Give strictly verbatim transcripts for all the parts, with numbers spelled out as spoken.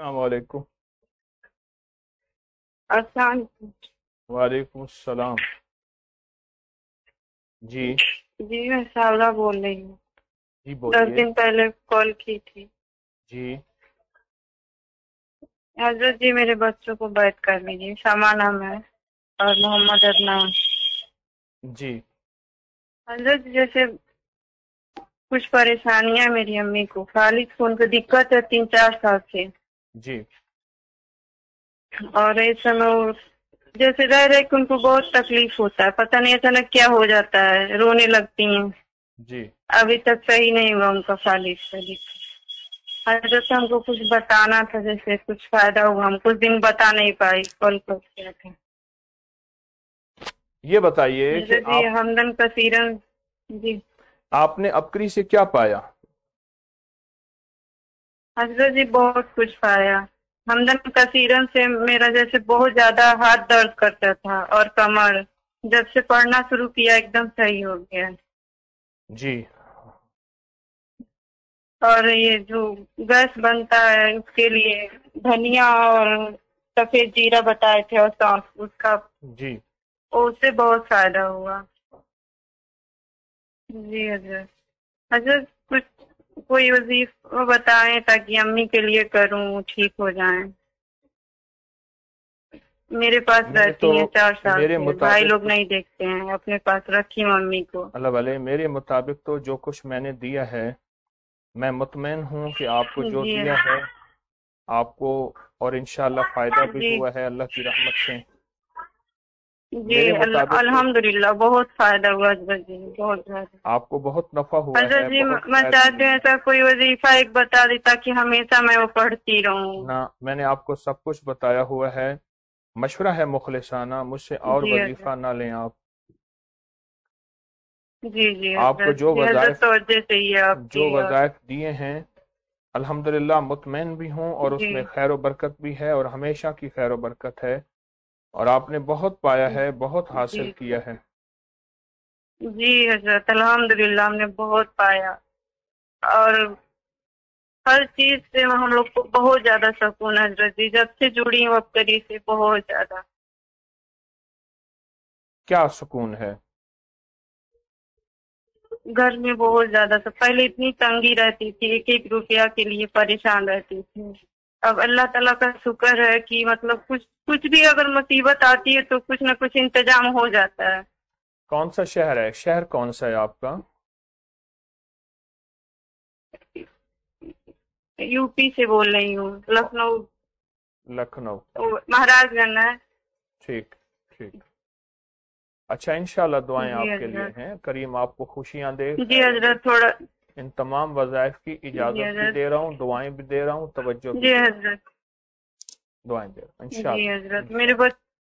السلام علیکم۔ السلام علیکم۔ وعلیکم السلام۔ جی جی میں ساولہ بول رہی ہوں، جی دس بولیے۔ دن پہلے کال کی تھی۔ جی حضرت جی میرے بچوں کو بیعت کر لیجیے، شمع نام ہے اور محمد عدنان۔ جی حضرت جیسے کچھ پریشانیاں میری امی کو، خالص کو ان کو دقت ہے تین چار سال سے، جی اور اس سمے وہ جیسے رہ رہے کہ ان کو بہت تکلیف ہوتا ہے، پتہ نہیں اچانک کیا ہو جاتا ہے، رونے لگتی ہیں۔ جی ابھی تک صحیح نہیں ہوا ان کا خالص کا دقت۔ حضرت ہم کو کچھ بتانا تھا، جیسے کچھ فائدہ ہوا، ہم کچھ دن بتا نہیں پائی، کل کو کیا تھا۔ یہ بتائیے کہ حضرت جی آپ حمدن کثیرن جی آپ نے اپکری سے کیا پایا؟ حضرت جی بہت کچھ پایا۔ حمدن کثیرن سے میرا جیسے بہت زیادہ ہاتھ درد کرتا تھا اور کمر، جب سے پڑھنا شروع کیا ایک دم صحیح ہو گیا۔ جی اور یہ جو گیس بنتا ہے اس کے لیے دھنیا اور سفید جیرا بتائے تھے، اور سونف، اس کا جی اس سے بہت فائدہ ہوا۔ جی حضرت حضرت کچھ کوئی وظیفہ بتائیں تاکہ امی کے لیے کروں، ٹھیک ہو جائیں۔ میرے پاس میں تو رہتی ہیں چار سال میرے سے، بھائی مطابق لوگ تو نہیں دیکھتے ہیں، اپنے پاس رکھی ہوں امی کو۔ اللہ والے میرے مطابق تو جو کچھ میں نے دیا ہے، میں مطمئن ہوں کہ آپ کو جو جی دیا ہے آپ کو، اور انشاءاللہ فائدہ بھی جی ہوا ہے اللہ کی رحمت سے۔ جی میرے ال- مطابق تو الحمدللہ بہت فائدہ ہوا حضرت جی، بہت زیادہ۔ آپ کو بہت نفع ہوا حضرت ہے، جی بہت میں فائدہ چاہتے ہیں ملا ایسا کوئی وظیفہ ایک بتا دی تاکہ ہمیشہ میں وہ پڑھتی ہے رہوں۔ نہ، میں نے آپ کو سب کچھ بتایا ہوا ہے۔ مشورہ ہے مخلصانہ، مجھ سے اور جی وظیفہ حضرت نہ لیں آپ۔ جی جی آپ کو حضرت جو جی حضرت وظائف توجہ چاہیے آپ جو کی۔ اور وظائف دیے ہیں الحمدللہ مطمئن بھی ہوں، اور اس جی میں خیر و برکت بھی ہے، اور ہمیشہ کی خیر و برکت ہے، اور آپ نے بہت پایا ہے، بہت حاصل جی کیا ہے۔ جی حضرت الحمدللہ ہم نے بہت پایا، اور ہر چیز سے ہم لوگ کو بہت زیادہ سکون ہے حضرت جی، جب سے جڑی ہوں ابتری سے بہت زیادہ۔ کیا سکون ہے؟ گھر میں بہت زیادہ تھا، پہلے اتنی تنگی رہتی تھی، ایک ایک روپیہ کے لیے پریشان رہتی تھی۔ اب اللہ تعالیٰ کا شکر ہے کہ مطلب کچھ کچھ بھی اگر مصیبت آتی ہے تو کچھ نہ کچھ انتظام ہو جاتا ہے۔ کون سا شہر ہے؟ شہر کون سا ہے آپ کا؟ یو پی سے بول رہی ہوں، لکھنؤ، لکھنؤ۔ مہاراج گنج ہے۔ ٹھیک ٹھیک۔ اچھا، انشاءاللہ دعائیں جی آپ کے لیے حضرت ہیں، کریم آپ کو خوشیاں دے، جی خیر و حضرت برکت۔ تھوڑا ان تمام وظائف کی جی اجازت بھی حضرت دے رہا ہوں، دعائیں بھی دے رہا ہوں، توجہ بھی جی دے رہا ہوں، حضرت دعائیں دے رہا ہوں جی انشاءاللہ حضرت میرے انشاءاللہ۔ بچ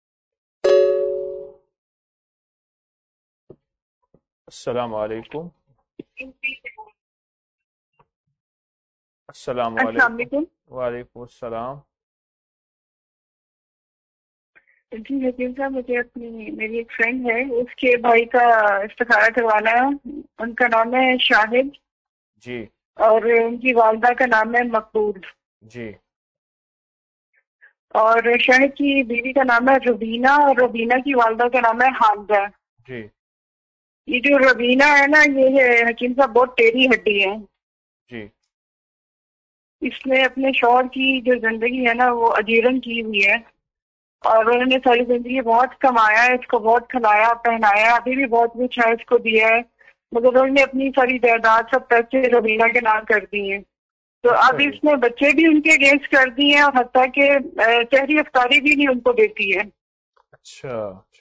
السلام علیکم۔ السلام السلام علیکم۔ علیکم۔ وعلیکم السلام۔ جی حکیم صاحب، مجھے اپنی میری ایک فرینڈ ہے، اس کے بھائی کا استخارہ کروانا ہے۔ ان کا نام ہے شاہد، جی اور ان کی والدہ کا نام ہے مقبول، جی اور شاہد کی بیوی کا نام ہے ربینہ، اور ربینہ کی والدہ کا نام ہے حامدہ۔ جی یہ جو ربینہ ہے نا، یہ ہے حکیم صاحب بہت ٹیڑھی ہڈی ہے۔ جی اس نے اپنے شوہر کی جو زندگی ہے نا وہ اجیرن کی ہوئی ہے، اور انہوں نے ساری زندگی بہت کمایا ہے، اس کو بہت کھلایا پہنایا، ابھی بھی بہت کچھ ہے اس کو دیا ہے، مگر انہوں نے اپنی ساری جائیداد سب پیسے ربینہ کے نام کر دی ہیں۔ تو اچھا اب جی، اس نے بچے بھی ان کے اگینسٹ کر دیے ہیں، اور حتیٰ کہ شہری افطاری بھی نہیں ان کو دیتی ہے۔ اچھا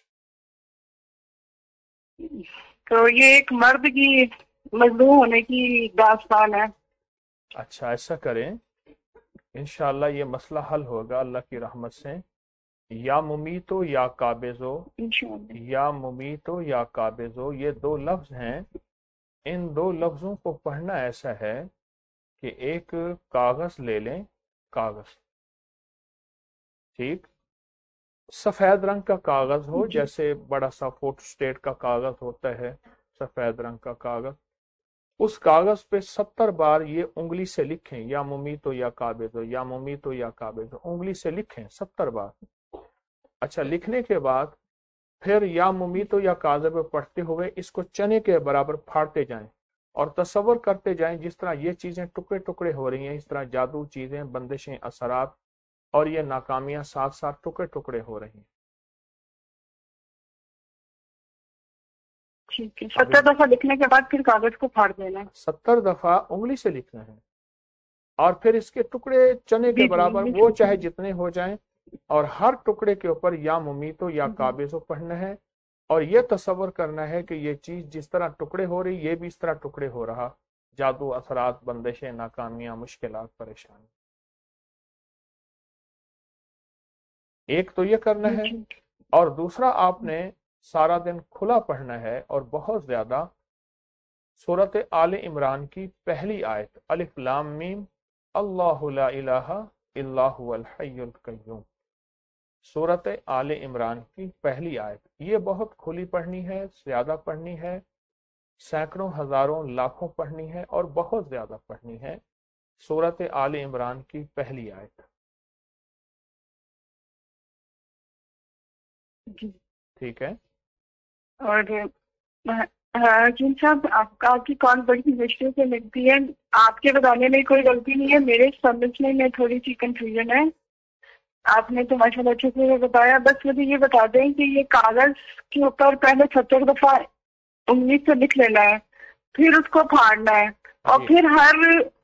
تو یہ ایک مرد کی مظلوم ہونے کی داستان ہے۔ اچھا، ایسا کریں، انشاءاللہ یہ مسئلہ حل ہوگا اللہ کی رحمت سے۔ یا ممیتو یا قابضو، انشاءاللہ یا ممیتو یا قابضو، یہ دو لفظ ہیں، ان دو لفظوں کو پڑھنا ایسا ہے کہ ایک کاغذ لے لیں، کاغذ، ٹھیک، سفید رنگ کا کاغذ ہو، جی جیسے بڑا سا فوٹو اسٹیٹ کا کاغذ ہوتا ہے، سفید رنگ کا کاغذ، उस कागज पे सत्तर बार ये उंगली से लिखें, या मुमीतो या काबिदो, या मुमीतो या काबिदो, उंगली से लिखें सत्तर बार। अच्छा, लिखने के बाद फिर या मुमीतो या काबिदो पढ़ते हुए इसको चने के बराबर फाड़ते जाएं और तसव्वुर करते जाएं जिस तरह ये चीजें टुकड़े टुकड़े हो रही हैं, इस तरह जादू चीजें, बंदिशें, असरात और ये नाकामियां साथ साथ टुकड़े टुकड़े हो रही हैं। ठीक है, सत्तर दफा लिखने के बाद फिर कागज को फाड़ देना है। सत्तर दफा उंगली से लिखना है और फिर इसके टुकड़े चने के जी जी बराबर, इंग्लिश वो में चाहे समझ- जितने हो जाएं, और हर टुकड़े के ऊपर या मुमीतो या जी काबिजो पढ़ना है और ये तसव्वुर करना है कि ये चीज जिस तरह टुकड़े हो रही, ये भी इस तरह टुकड़े हो रहा। जादू, असरात, बंदिशें, नाकामियां, मुश्किलात, परेशानी। एक तो ये करना जी है, ठीक और दूसरा आपने सारा दिन खुला पढ़ना है और बहुत ज्यादा सूरत आले इमरान की पहली आयत अलिफ लाम मीम अल्लाहु ला इलाहा इल्ला हुवल हय्युल कय्यूम, सूरत आले इमरान की पहली आयत, ये बहुत खुली पढ़नी है, ज्यादा पढ़नी है, सैकड़ों हजारों लाखों पढ़नी है और बहुत ज्यादा पढ़नी है। सूरत आले इमरान की पहली आयत, जी। ठीक है। और हकीम साहब, आपका आपकी कॉल बड़ी मुश्किल से लगती है। आपके बताने में कोई गलती नहीं है, मेरे समझने में थोड़ी सी कंफ्यूजन है। आपने तो माशाल्लाह अच्छे से बताया। बस मुझे ये बता दें कि ये कागज के ऊपर पहले सत्तर दफा उंगली से लिख लेना है, फिर उसको फाड़ना है, और जी, फिर हर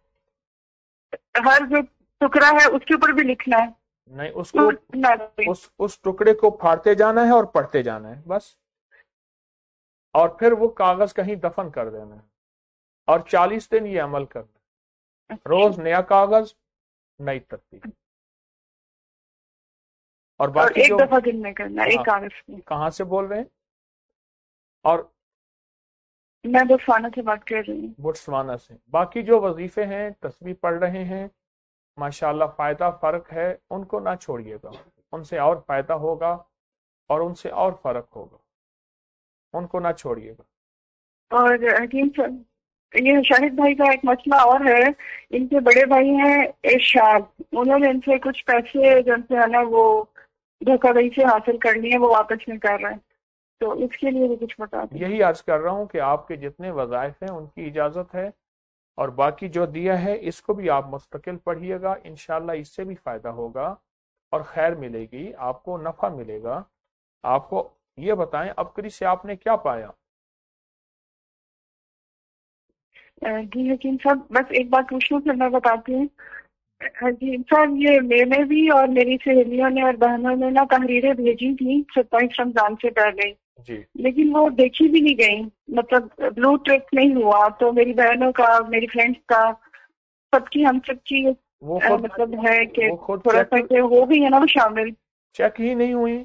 हर जो टुकड़ा है उसके ऊपर भी लिखना है। नहीं, उसको टूटना भी। उस उस टुकड़े को फाड़ते जाना है और पढ़ते जाना है बस, और फिर वो कागज कहीं दफन कर देना है और चालीस दिन ये अमल करना है। अच्छा। रोज नया कागज, नई तरतीब। और और बाकी एक जो, दफा दिन में करना है, एक हाँ, कागज में। कहाँ से बोल रहे हैं? और मैं बोत्सवाना से बात कर रही हूँ। बोट्सवाना से। बाकी जो वजीफे हैं, तस्बीह पढ़ रहे हैं, माशाल्लाह फायदा फर्क है, उनको ना छोड़िएगा, उनसे और फायदा होगा और उनसे और फर्क होगा, उनको ना छोड़िएगा। और हकीम साहब, ये शाहिद भाई का एक मसला और है। इनके बड़े भाई हैं इरशाद, उन्होंने इनसे कुछ पैसे जिनसे है ना वो धोखाधड़ी से हासिल करनी है, वो वापस नहीं कर रहे हैं। तो इसके लिए भी कुछ बता दें। यही अर्ज कर रहा हूं कि आपके जितने वज़ाइफ हैं उनकी इजाजत है, और बाकी जो दिया है इसको भी आप मुस्तकिल पढ़िएगा, इंशाल्लाह इससे भी फायदा होगा और खैर मिलेगी, आपको नफा मिलेगा। आपको ये बताएं, अबकरी से आपने क्या पाया? अ, जी हकीम साहब, बस एक बात पूछूं फिर मैं बताती हूँ। हकीम साहब, ये मैंने भी और मेरी सहेलियों ने और बहनों ने ना तहरीरें भेजी थी सत्ताईस रमजान से पहले, जी, लेकिन वो देखी भी नहीं गई। मतलब ब्लू टिक नहीं हुआ। तो मेरी बहनों का, मेरी फ्रेंड्स का, सबकी हम सबकी वो अ, खुद मतलब है कि वो खुद थोड़ा सा चेक कि हो गई है ना वो शामिल। चेक ही नहीं हुई।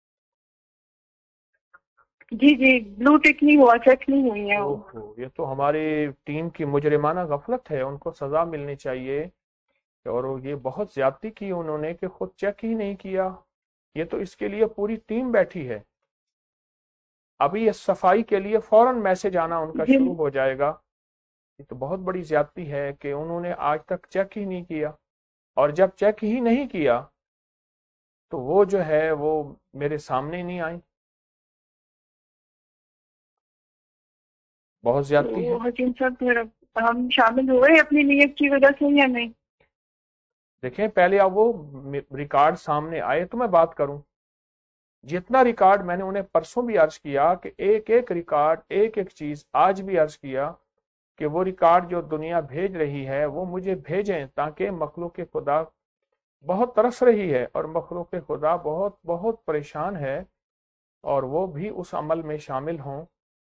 जी जी, ब्लू टिक नहीं हुआ, चेक नहीं हुई है वो। ओहो, ये तो हमारी टीम की मुजरिमाना गफलत है, उनको सजा मिलनी चाहिए। और ये बहुत ज्यादती की उन्होंने कि खुद चेक ही नहीं किया। ये तो इसके लिए पूरी टीम बैठी है, अभी ये सफाई के लिए फौरन मैसेज आना उनका जी शुरू हो जाएगा। ये तो बहुत बड़ी ज्यादती है कि उन्होंने आज तक चेक ही नहीं किया, और जब चेक ही नहीं किया तो वो जो है वो मेरे सामने नहीं आई। बहुत ज्यादती तो है। हकीम साहब, फिर अब हम शामिल हुए अपनी नीयत की वजह से या नहीं? देखें, पहले अब वो रिकॉर्ड सामने आए तो मैं बात करूं। जितना रिकॉर्ड मैंने उन्हें परसों भी अर्ज किया कि एक एक रिकॉर्ड, एक एक चीज आज भी अर्ज किया कि वो रिकॉर्ड जो दुनिया भेज रही है वो मुझे भेजें, ताकि मखलूक खुदा बहुत तरस रही है और मखलूक खुदा बहुत बहुत परेशान है, और वो भी उस अमल में शामिल हों।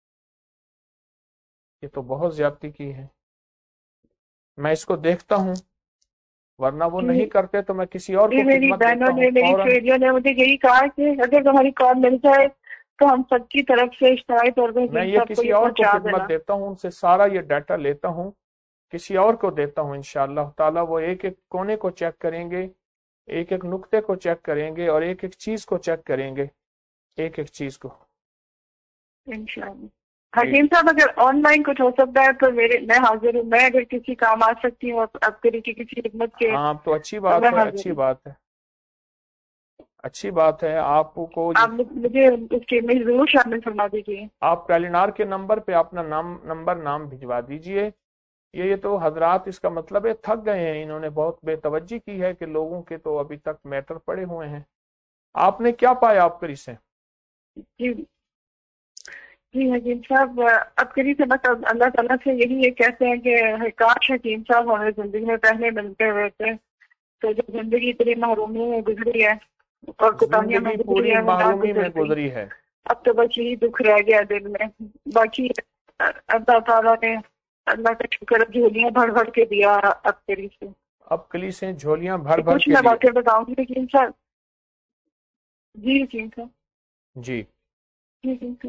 ये तो बहुत ज्यादती की है। मैं इसको देखता हूँ, वरना वो नहीं जी करते तो मैं किसी और जी, को मेरी खिदमत देता बहनों हूँ ने, मेरी फौरन। सहेलियों ने मुझे यही कहा कि अगर तुम्हारी कॉल मिल जाए तो हम सबकी तरफ से इश्तहारी तौर पर मैं हकीम ये साहब को किसी ये और को पहुंचा खिदमत देना। देता हूँ, उनसे सारा ये डाटा लेता हूँ, किसी और को देता हूँ। इंशाअल्लाह ताला वो एक एक कोने को चेक करेंगे, एक एक नुक्ते को चेक करेंगे और एक एक चीज को चेक करेंगे, एक एक चीज को। इंशाअल्लाह। حکیم صاحب اگر آن لائن کچھ ہو سکتا ہے تو میرے میں حاضر ہوں. میں اگر کسی کام آ سکتی ہوں اب کری کی کسی خدمت کے ہاں تو اچھی تو بات میں ہے، حاضر اچھی ہوں. بات ہے، اچھی بات ہے. آپ کو آپ مجھے اس کے میں ضرور شامل فرما دیجیے. آپ ٹیلینار کے نمبر پہ اپنا نام نمبر نام بھجوا دیجئے. یہ یہ تو حضرات اس کا مطلب ہے تھک گئے ہیں، انہوں نے بہت بے توجہ کی ہے کہ لوگوں کے تو ابھی تک میٹر پڑے ہوئے ہیں. آپ نے کیا پایا آپ کری سے؟ جی جی حکیم صاحب اب کری سے بس اللہ تعالیٰ سے یہی یہ کہتے ہیں کہ کاش حکیم صاحب ہمیں زندگی میں پہلے ملتے ہوئے تھے. تو جو زندگی اتنی محرومی میں گزری ہے اور کوتاہیوں میں زندگی گزری پوری ہے وہ نہ محرومی میں گزرتی. گزری ہے. اب تو بس یہی دکھ رہ گیا دل میں. باقی اللہ تعالیٰ نے اللہ کا شکر جھولیاں بھر بھر کے دیا اب کری سے. اب کلی سے جھولیاں بھر بھر کچھ کے میں لیے. باتیں بتاؤں گی حکیم صاحب. جی حکیم صاحب جی جی حکیم صاحب.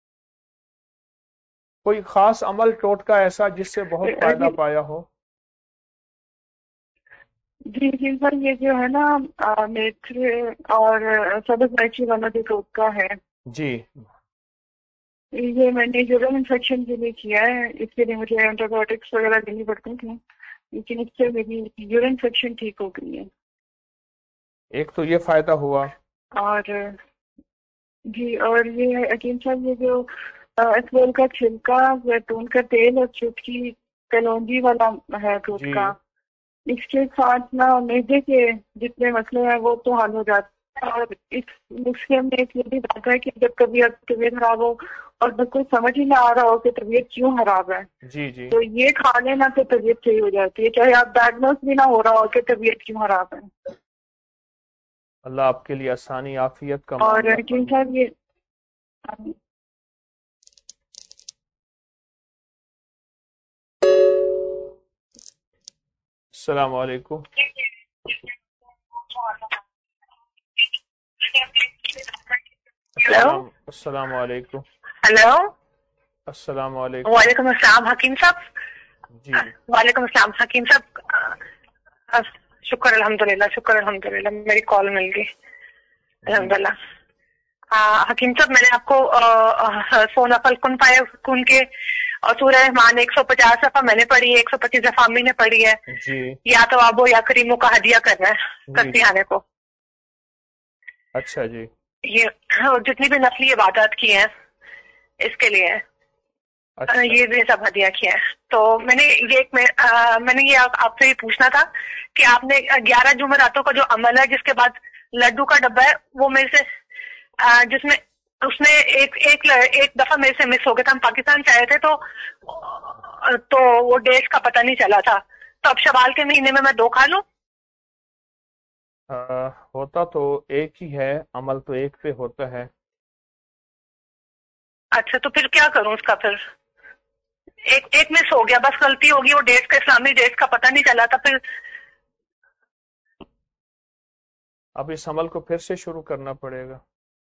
کوئی خاص عمل ٹوٹکا ایسا جس سے بہت فائدہ پایا ہو؟ جی حکیم صاحب یہ جو ہے نا میتھر اور سبز میچی والا جو ٹوٹکا ہے جی یہ میں نے یورین انفیکشن کے لیے کیا ہے. اس کے لیے مجھے اینٹی بایوٹکس وغیرہ دینی پڑتی تھیں لیکن اس سے میری یورین انفیکشن ٹھیک ہو گئی ہے. ایک تو یہ فائدہ ہوا. اور جی اور یہ حکیم صاحب یہ جو اسول کا چھلکا زیتون کا تیل اور چٹکی کلونجی والا ہے جی ٹوٹکا، اس کے ساتھ نا معدے کے جتنے مسئلے ہیں وہ تو حل ہو جاتے ہیں. اور اس نسخے میں ایک یہ بھی بات ہے کہ جب کبھی آپ طبیعت خراب ہو اور بالکل سمجھ ہی نہ آ رہا ہو کہ طبیعت کیوں خراب ہے جی جی تو یہ کھا لینا تو طبیعت صحیح ہو جاتی ہے، چاہے آپ ڈائگنوز بھی نہ ہو رہا ہو کہ طبیعت کیوں خراب ہے. اللہ آپ کے لیے آسانی عافیت کا اور معاملہ حکیم فرمائے. صاحب یہ السلام علیکم. ہلو السلام السلام علیکم. ہلو السلام علیکم. وعلیکم السلام حکیم صاحب. جی وعلیکم السلام حکیم صاحب. شکر الحمد للہ شکر الحمد للہ میری کال مل گئی الحمد للہ. حکیم صاحب میں نے آپ کو سونا پل کن پائے کن کے اور سورہ رحمان ایک سو پچاس دفعہ میں نے پڑھی ہے، ایک سو پچیس دفعہ امی نے پڑھی ہے. جی یا تو آبو یا کریموں کا ہدیہ کرنا ہے جی کرتی آنے کو. اچھا جی یہ جتنی بھی نفلی عبادات کی ہیں اس کے لیے اچھا یہ بھی سب ہدیہ کیا ہے. تو میں نے یہ ایک میں نے یہ آپ سے یہ پوچھنا تھا کہ آپ نے گیارہ جمعراتوں کا جو عمل ہے جس کے بعد لڈو کا ڈبہ ہے وہ میرے سے جس میں اس میں ایک ایک ایک دفعہ میرے سے مس ہو گیا تھا. ہم پاکستان سے آئے تھے تو تو وہ ڈیٹ کا پتہ نہیں چلا تھا. تو اب شوال کے مہینے میں میں دو کھا لوں؟ آ, ہوتا تو ایک ہی ہے، عمل تو ایک پہ ہوتا ہے. اچھا تو پھر کیا کروں اس کا؟ پھر ایک ایک مس ہو گیا، بس غلطی ہوگی، وہ ڈیٹ کا اسلامی ڈیٹ کا پتہ نہیں چلا تھا. پھر اب اس عمل کو پھر سے شروع کرنا پڑے گا.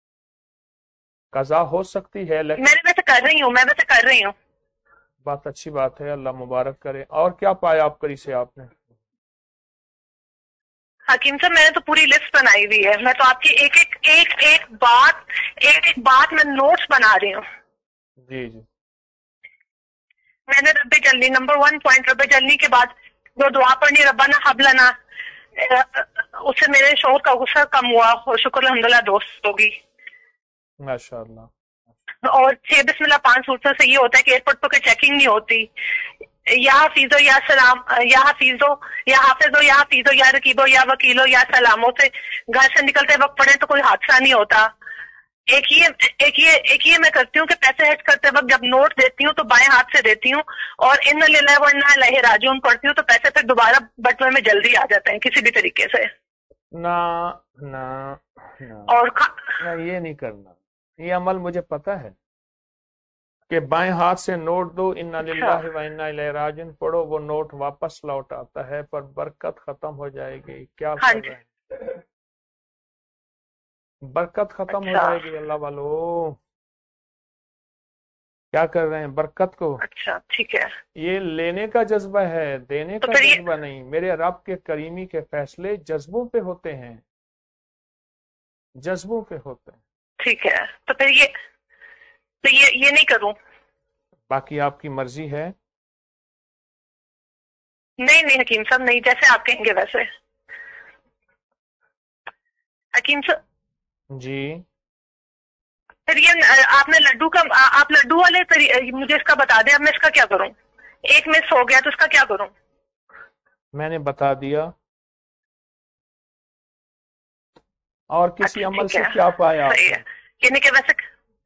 قضا ہو سکتی ہے لیکن میں ویسے کر رہی ہوں میں ویسے کر رہی ہوں بات اچھی بات ہے، اللہ مبارک کرے. اور کیا پایا آپ کری سے آپ نے؟ حکیم صاحب میں نے تو پوری لسٹ بنائی ہوئی ہے. میں تو آپ کی ایک ایک ایک ایک بات ایک ایک بات میں نوٹس بنا رہی ہوں. جی جی میں نے رب جلنی نمبر ون پوائنٹ رب جلنی کے بعد جو دعا پڑھنی ربنا حب لنا، اس سے میرے شوہر کا غصہ کم ہوا اور شکر الحمدللہ دوست ہوگی. ماشاء اللہ. اور چھ بسم اللہ پانچ صورتوں سے یہ ہوتا ہے کہ ایئرپورٹ پہ چیکنگ نہیں ہوتی. یا حفیظو یا سلام یا حفیظو یا حافظو یا حفیظو یا رقیبو یا وکیلو یا سلاموں سے گھر سے نکلتے وقت پڑھے تو کوئی حادثہ نہیں ہوتا. ایک یہ ایک یہ ایک یہ میں کرتی ہوں کہ پیسے ہیڈ کرتے وقت جب نوٹ دیتی ہوں تو بائیں ہاتھ سے دیتی ہوں اور ان للہ و انا الیہ راجعون پڑھتی ہوں تو پیسے پھر دوبارہ بٹوے میں جلدی آ جاتے ہیں کسی بھی طریقے سے. نہ نہ نہ اور نہ یہ نہیں کرنا. یہ عمل مجھے پتا ہے کہ بائیں ہاتھ سے نوٹ دو انا للہ و انا الیہ راجعون پڑھو، وہ نوٹ واپس لوٹ آتا ہے پر برکت ختم ہو جائے گی. کیا ہاں کر جی رہے ہیں؟ برکت ختم ہو اچھا جائے گی. اللہ والو کیا کر رہے ہیں؟ برکت کو. اچھا ٹھیک ہے. یہ لینے کا جذبہ ہے، دینے تو کا پھر یہ جذبہ نہیں. میرے رب کے کریمی کے فیصلے جذبوں پہ ہوتے ہیں، جذبوں پہ ہوتے ہیں. ٹھیک ہے. تو پھر یہ تو یہ یہ نہیں کروں باقی آپ کی مرضی ہے. نہیں نہیں حکیم صاحب نہیں، جیسے آپ کہیں گے ویسے. حکیم صاحب جی پھر یہ آپ نے لڈو کا آپ لڈو والے مجھے اس کا بتا دیں، اب میں اس کا کیا کروں؟ ایک مس ہو گیا تو اس کا کیا کروں؟ میں نے بتا دیا. اور کسی اچھا عمل ٹھیک سے ہے، کیا پایا آپ صحیح نے؟ ہے. یعنی کہ ویسے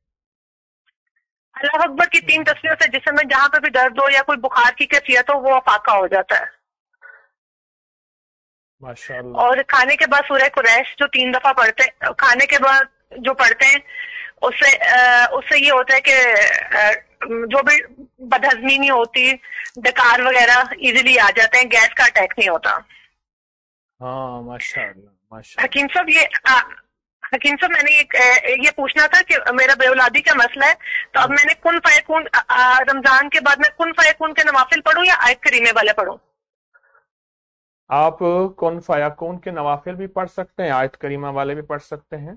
اللہ اکبر کی تین تصویروں سے جسم میں جہاں پہ بھی درد ہو یا کوئی بخار کی کیفیت ہو وہ فاقہ ہو جاتا ہے. ماشاء اللہ. اور کھانے کے بعد سورہ قریش جو تین دفعہ پڑھتے کھانے کے بعد جو پڑھتے ہیں اس سے اس سے یہ ہوتا ہے کہ جو بھی بدہضمی نہیں ہوتی، ڈکار وغیرہ ایزیلی آ جاتے ہیں، گیس کا اٹیک نہیں ہوتا. ہاں ماشاء اللہ ماشاء اللہ. حکیم صاحب یہ حکیم صاحب میں نے یہ پوچھنا تھا کہ میرا بے اولادی کا مسئلہ ہے، تو اب میں نے کن فیکون رمضان کے بعد میں کن فیکون کے نوافل پڑھوں یا آیت کریمے والے پڑھوں؟ آپ کن فیکون کے نوافل بھی پڑھ سکتے ہیں، آیت کریمہ والے بھی پڑھ سکتے ہیں.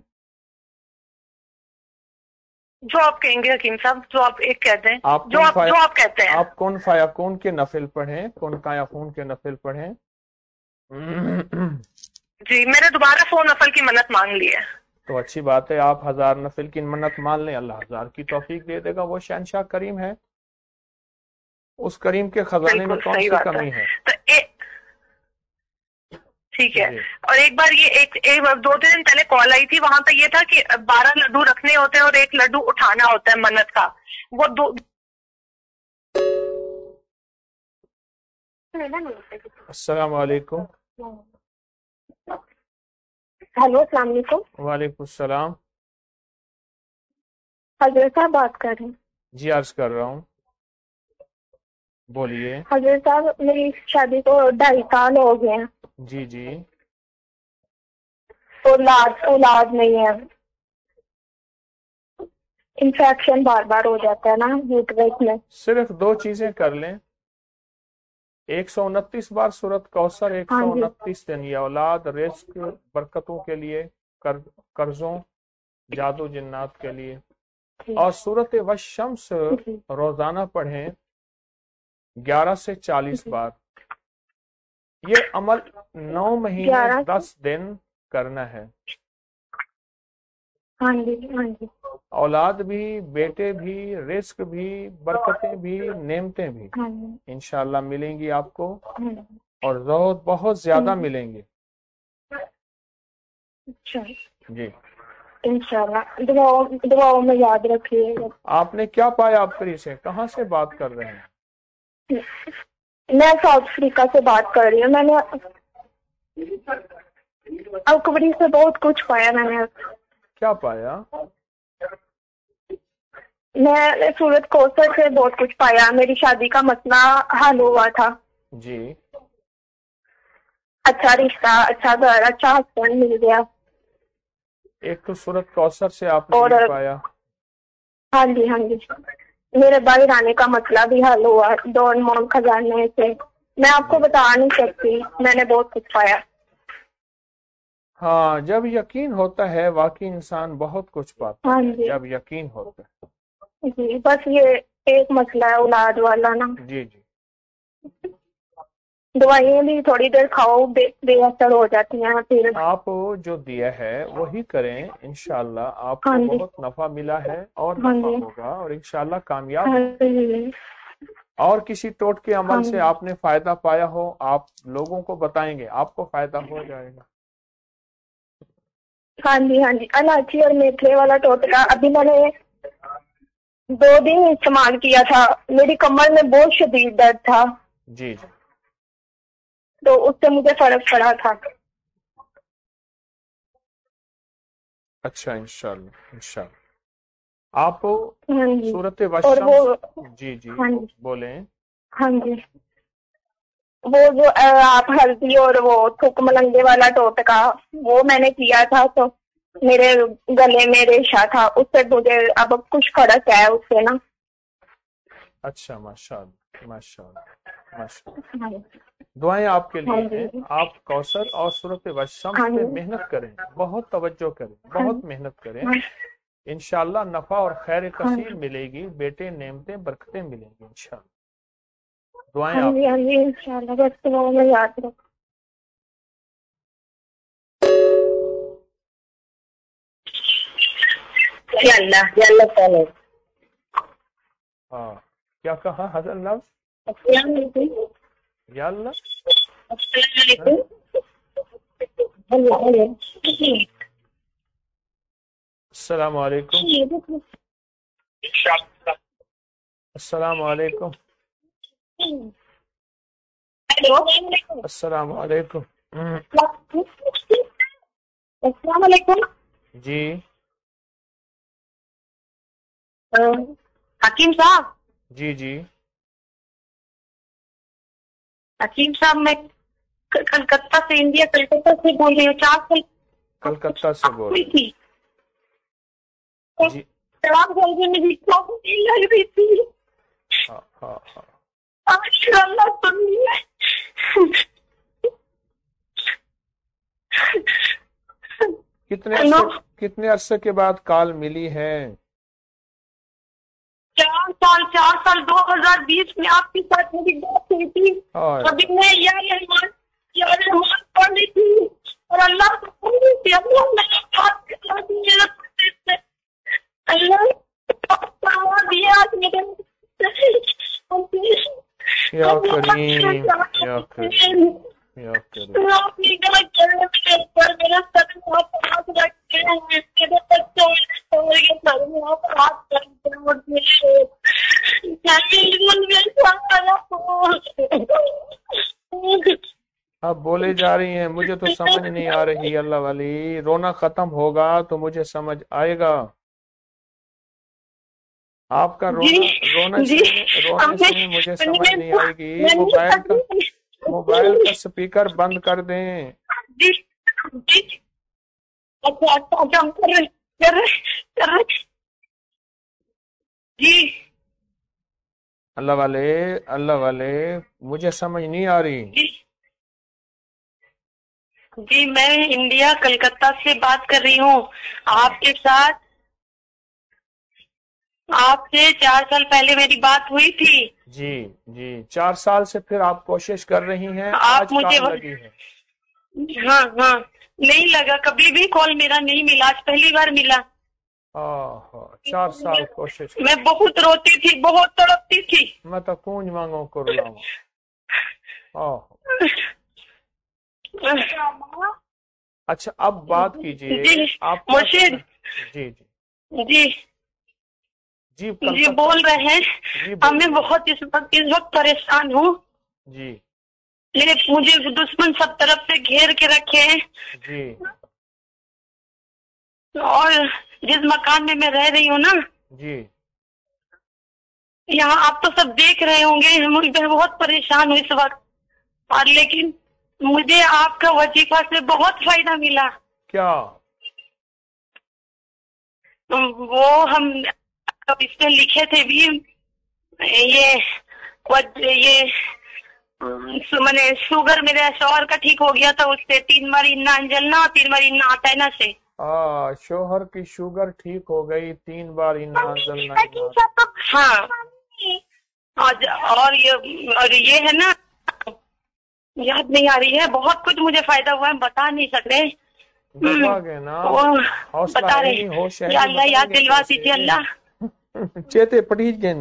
جو آپ کہیں گے حکیم صاحب، جو آپ ایک کہتے ہیں، آپ جو آپ جو آپ کہتے ہیں. آپ کن فیکون کے نفل پڑھیں، کن فیکون کے نفل پڑھیں. جی میں نے دوبارہ سو نفل کی منت مانگ لی ہے. تو اچھی بات ہے، آپ ہزار نفل کی منت مان لیں، اللہ ہزار کی توفیق دے دے گا. وہ شہنشاہ کریم ہے، اس کریم کے خزانے میں کون سی کمی ہے. تو ٹھیک ہے. اور ایک بار یہ ایک, ایک دو دن پہلے کال آئی تھی، وہاں پہ یہ تھا کہ بارہ لڈو رکھنے ہوتے ہیں اور ایک لڈو اٹھانا ہوتا ہے منت کا. وہ دو السلام علیکم. ہیلو السلام علیکم. وعلیکم السلام. حضرت صاحب بات کر رہے ہیں؟ جی عرض کر رہا ہوں، بولیے. حضرت صاحب میری شادی کو ڈھائی سال ہو گئے ہیں. جی جی. اولاد اولاد نہیں ہے، انفیکشن بار بار ہو جاتا ہے نا یوٹرس میں. صرف دو چیزیں کر لیں، ایک سو انتیس بار سورت کوثر، ایک ہاں سو جی انتیس دن، یہ اولاد رزق برکتوں کے لیے، قرضوں جادو جنات کے لیے. اور سورت والشمس جی روزانہ پڑھیں گیارہ سے چالیس بار. یہ عمل نو مہینے گیارہ دس دن کرنا ہے. ہاں جی ہاں جی. اولاد بھی، بیٹے بھی، رزق بھی، برکتیں بھی، نعمتیں بھی ہاں جی انشاءاللہ ملیں گی آپ کو، ہاں جی. اور بہت بہت زیادہ ملیں گے. اچھا جی انشاءاللہ دعاؤں دعاؤں میں یاد رکھیے. آپ نے کیا پایا ابکری سے؟ کہاں سے بات کر رہے ہیں؟ میں ساؤتھ افریقہ سے بات کر رہی ہوں. میں نے اکبری سے بہت کچھ پایا. میں نے کیا پایا؟ میں سورت کوثر سے بہت کچھ پایا. میری شادی کا مسئلہ حل ہوا تھا. جی. اچھا رشتہ، اچھا گھر، اچھا ہسبینڈ مل گیا. ایک تو سورت کوثر سے آپ نے اور یہ پایا. ہاں جی ہاں جی. میرے باہر آنے کا مسئلہ بھی حل ہوا ڈون مون خزانے سے. میں آپ کو بتا نہیں سکتی، میں نے بہت کچھ پایا. ہاں جب یقین ہوتا ہے واقعی انسان بہت کچھ پاتا ہاں ہے، جی جب یقین ہوتا ہے. جی بس یہ ایک مسئلہ ہے اولاد والا نا. جی جی. دوائیں بھی تھوڑی دیر کھاؤ بے, بے اثر ہو جاتی ہیں. پھر آپ جو دیا ہے وہی کریں، انشاءاللہ آپ ہاں کو جی بہت نفع ملا ہے اور ہاں نفع جی ہوگا، اور انشاءاللہ کامیاب ہاں ہوں. جی اور کسی ٹوٹ کے ہاں عمل سے جی آپ نے فائدہ پایا ہو، آپ لوگوں کو بتائیں گے، آپ کو فائدہ ہو جائے گا. ہاں جی ہاں جی. الائچی اور میتھے والا ٹوٹکا ابھی میں نے دو دن استعمال کیا تھا. میری کمر میں بہت شدید درد تھا، جی جی. تو اس سے مجھے فرق پڑا تھا. اچھا انشاءاللہ انشاءاللہ. آپ ہاں جی. سورت اور وہ والشمس جی جی ہاں جی بولیں. ہاں جی وہ جو آپ ہلدی اور وہ تھک ملنگے والا ٹوٹکا وہ میں نے کیا تھا، تو میرے گلے میں ریشہ تھا، اس سے مجھے اب کچھ فرق ہے اس سے نا. اچھا ماشاء اللہ ماشاء اللہ ماشاء اللہ. ہاں جی دعائیں آپ کے ہاں لیے ہیں. جی آپ کوثر اور سورت والشمس ہاں پہ جی محنت کریں، بہت توجہ کریں، ہاں بہت جی محنت کریں. ہاں انشاءاللہ نفع اور خیر کثیر ملے گی، بیٹے نعمتیں برکتیں ملیں گی انشاءاللہ۔ دعائیں ہاں آپ جی ہاں جی انشاءاللہ، بس دعاؤں میں یاد رکھ۔ یا اللہ، یا اللہ تعالی۔ ہاں کیا کہا حضرت لفظ؟ السلام علیکم۔ یا اللہ السلام علیکم۔ السلام علیکم، السلام علیکم، السلام علیکم۔ ہم، السلام علیکم۔ جی حکیم صاحب، جی جی حکیم صاحب میں کلکتہ سے، انڈیا کلکتہ سے بول رہی ہوں۔ چار سال کلکتہ سے بول ہوئی رہے تھی، ہیں جی۔ چار سال میں میری شاپنگ لگ رہی تھی، ہاں ہاں ہاں ماشاء اللہ سن لیا۔ کتنے عرصے کتنے عرصے کے بعد کال ملی ہے؟ چار سال چار سال دو ہزار بیس میں آپ کے ساتھ میری بات ہوئی تھی، اور ابھی میں یا رحمان یا رحمان پڑھ رہی تھی اور اللہ کو پڑھ رہی تھی۔ اللہ میرا بات کر دیا، اللہ دیا آج میرے یا کریم یا کریم یا کریم۔ اب بولے جا رہی ہیں، مجھے تو سمجھ نہیں آ رہی اللہ والی۔ رونا ختم ہوگا تو مجھے سمجھ آئے گا۔ آپ کا رونا رونے سے رونے سے ہی مجھے سمجھ نہیں آئے گی۔ موبائل کا موبائل کا سپیکر بند کر دیں۔ جی جی اچھا اچھا اچھا ہم کر رہے کر رہے کر رہے جی اللہ والے اللہ والے مجھے سمجھ نہیں آ رہی۔ جی جی میں انڈیا کلکتہ سے بات کر رہی ہوں۔ آپ کے ساتھ آپ سے چار سال پہلے میری بات ہوئی تھی۔ جی جی چار سال سے پھر آپ کوشش کر رہی ہیں، آپ آج مجھے کام لگی ہے۔ ہاں ہاں نہیں لگا، کبھی بھی کال میرا نہیں ملا، آج پہلی بار ملا۔ آہا چار سال کوشش میں بہت روتی تھی، بہت تڑپتی تھی۔ میں تو کونج مانگوں کو رلاؤں۔ آہ اچھا اب بات کیجئے جی آپ۔ مرشد جی جی جی جی جی بول رہے ہیں، جی اب میں بہت اس وقت اس وقت پریشان ہوں۔ جی میرے مجھے دشمن سب طرف سے گھیر کے رکھے ہیں، جی اور جس مکان میں میں رہ رہی ہوں نا، جی یہاں آپ تو سب دیکھ رہے ہوں گے، میں بہت پریشان ہوں اس وقت، اور لیکن مجھے آپ کا وظیفہ سے بہت فائدہ ملا۔ کیا؟ وہ ہم اس میں لکھے تھے بھی، یہ یہ میں نے شوگر میرے شوہر کا ٹھیک ہو گیا تھا، اس سے تین بار انا انجلنا اور تین بار انا آٹینا سے۔ آ شوہر کی شوگر ٹھیک ہو گئی، تین بار انا انزلنا۔ ہاں اور یہ اور یہ ہے نا، یاد نہیں آ رہی ہے، بہت کچھ مجھے فائدہ ہوا ہے، بتا نہیں سکتے۔ بتا رہے یا اللہ یاد دلوا دیجیے اللہ۔ چیتے پڑی گن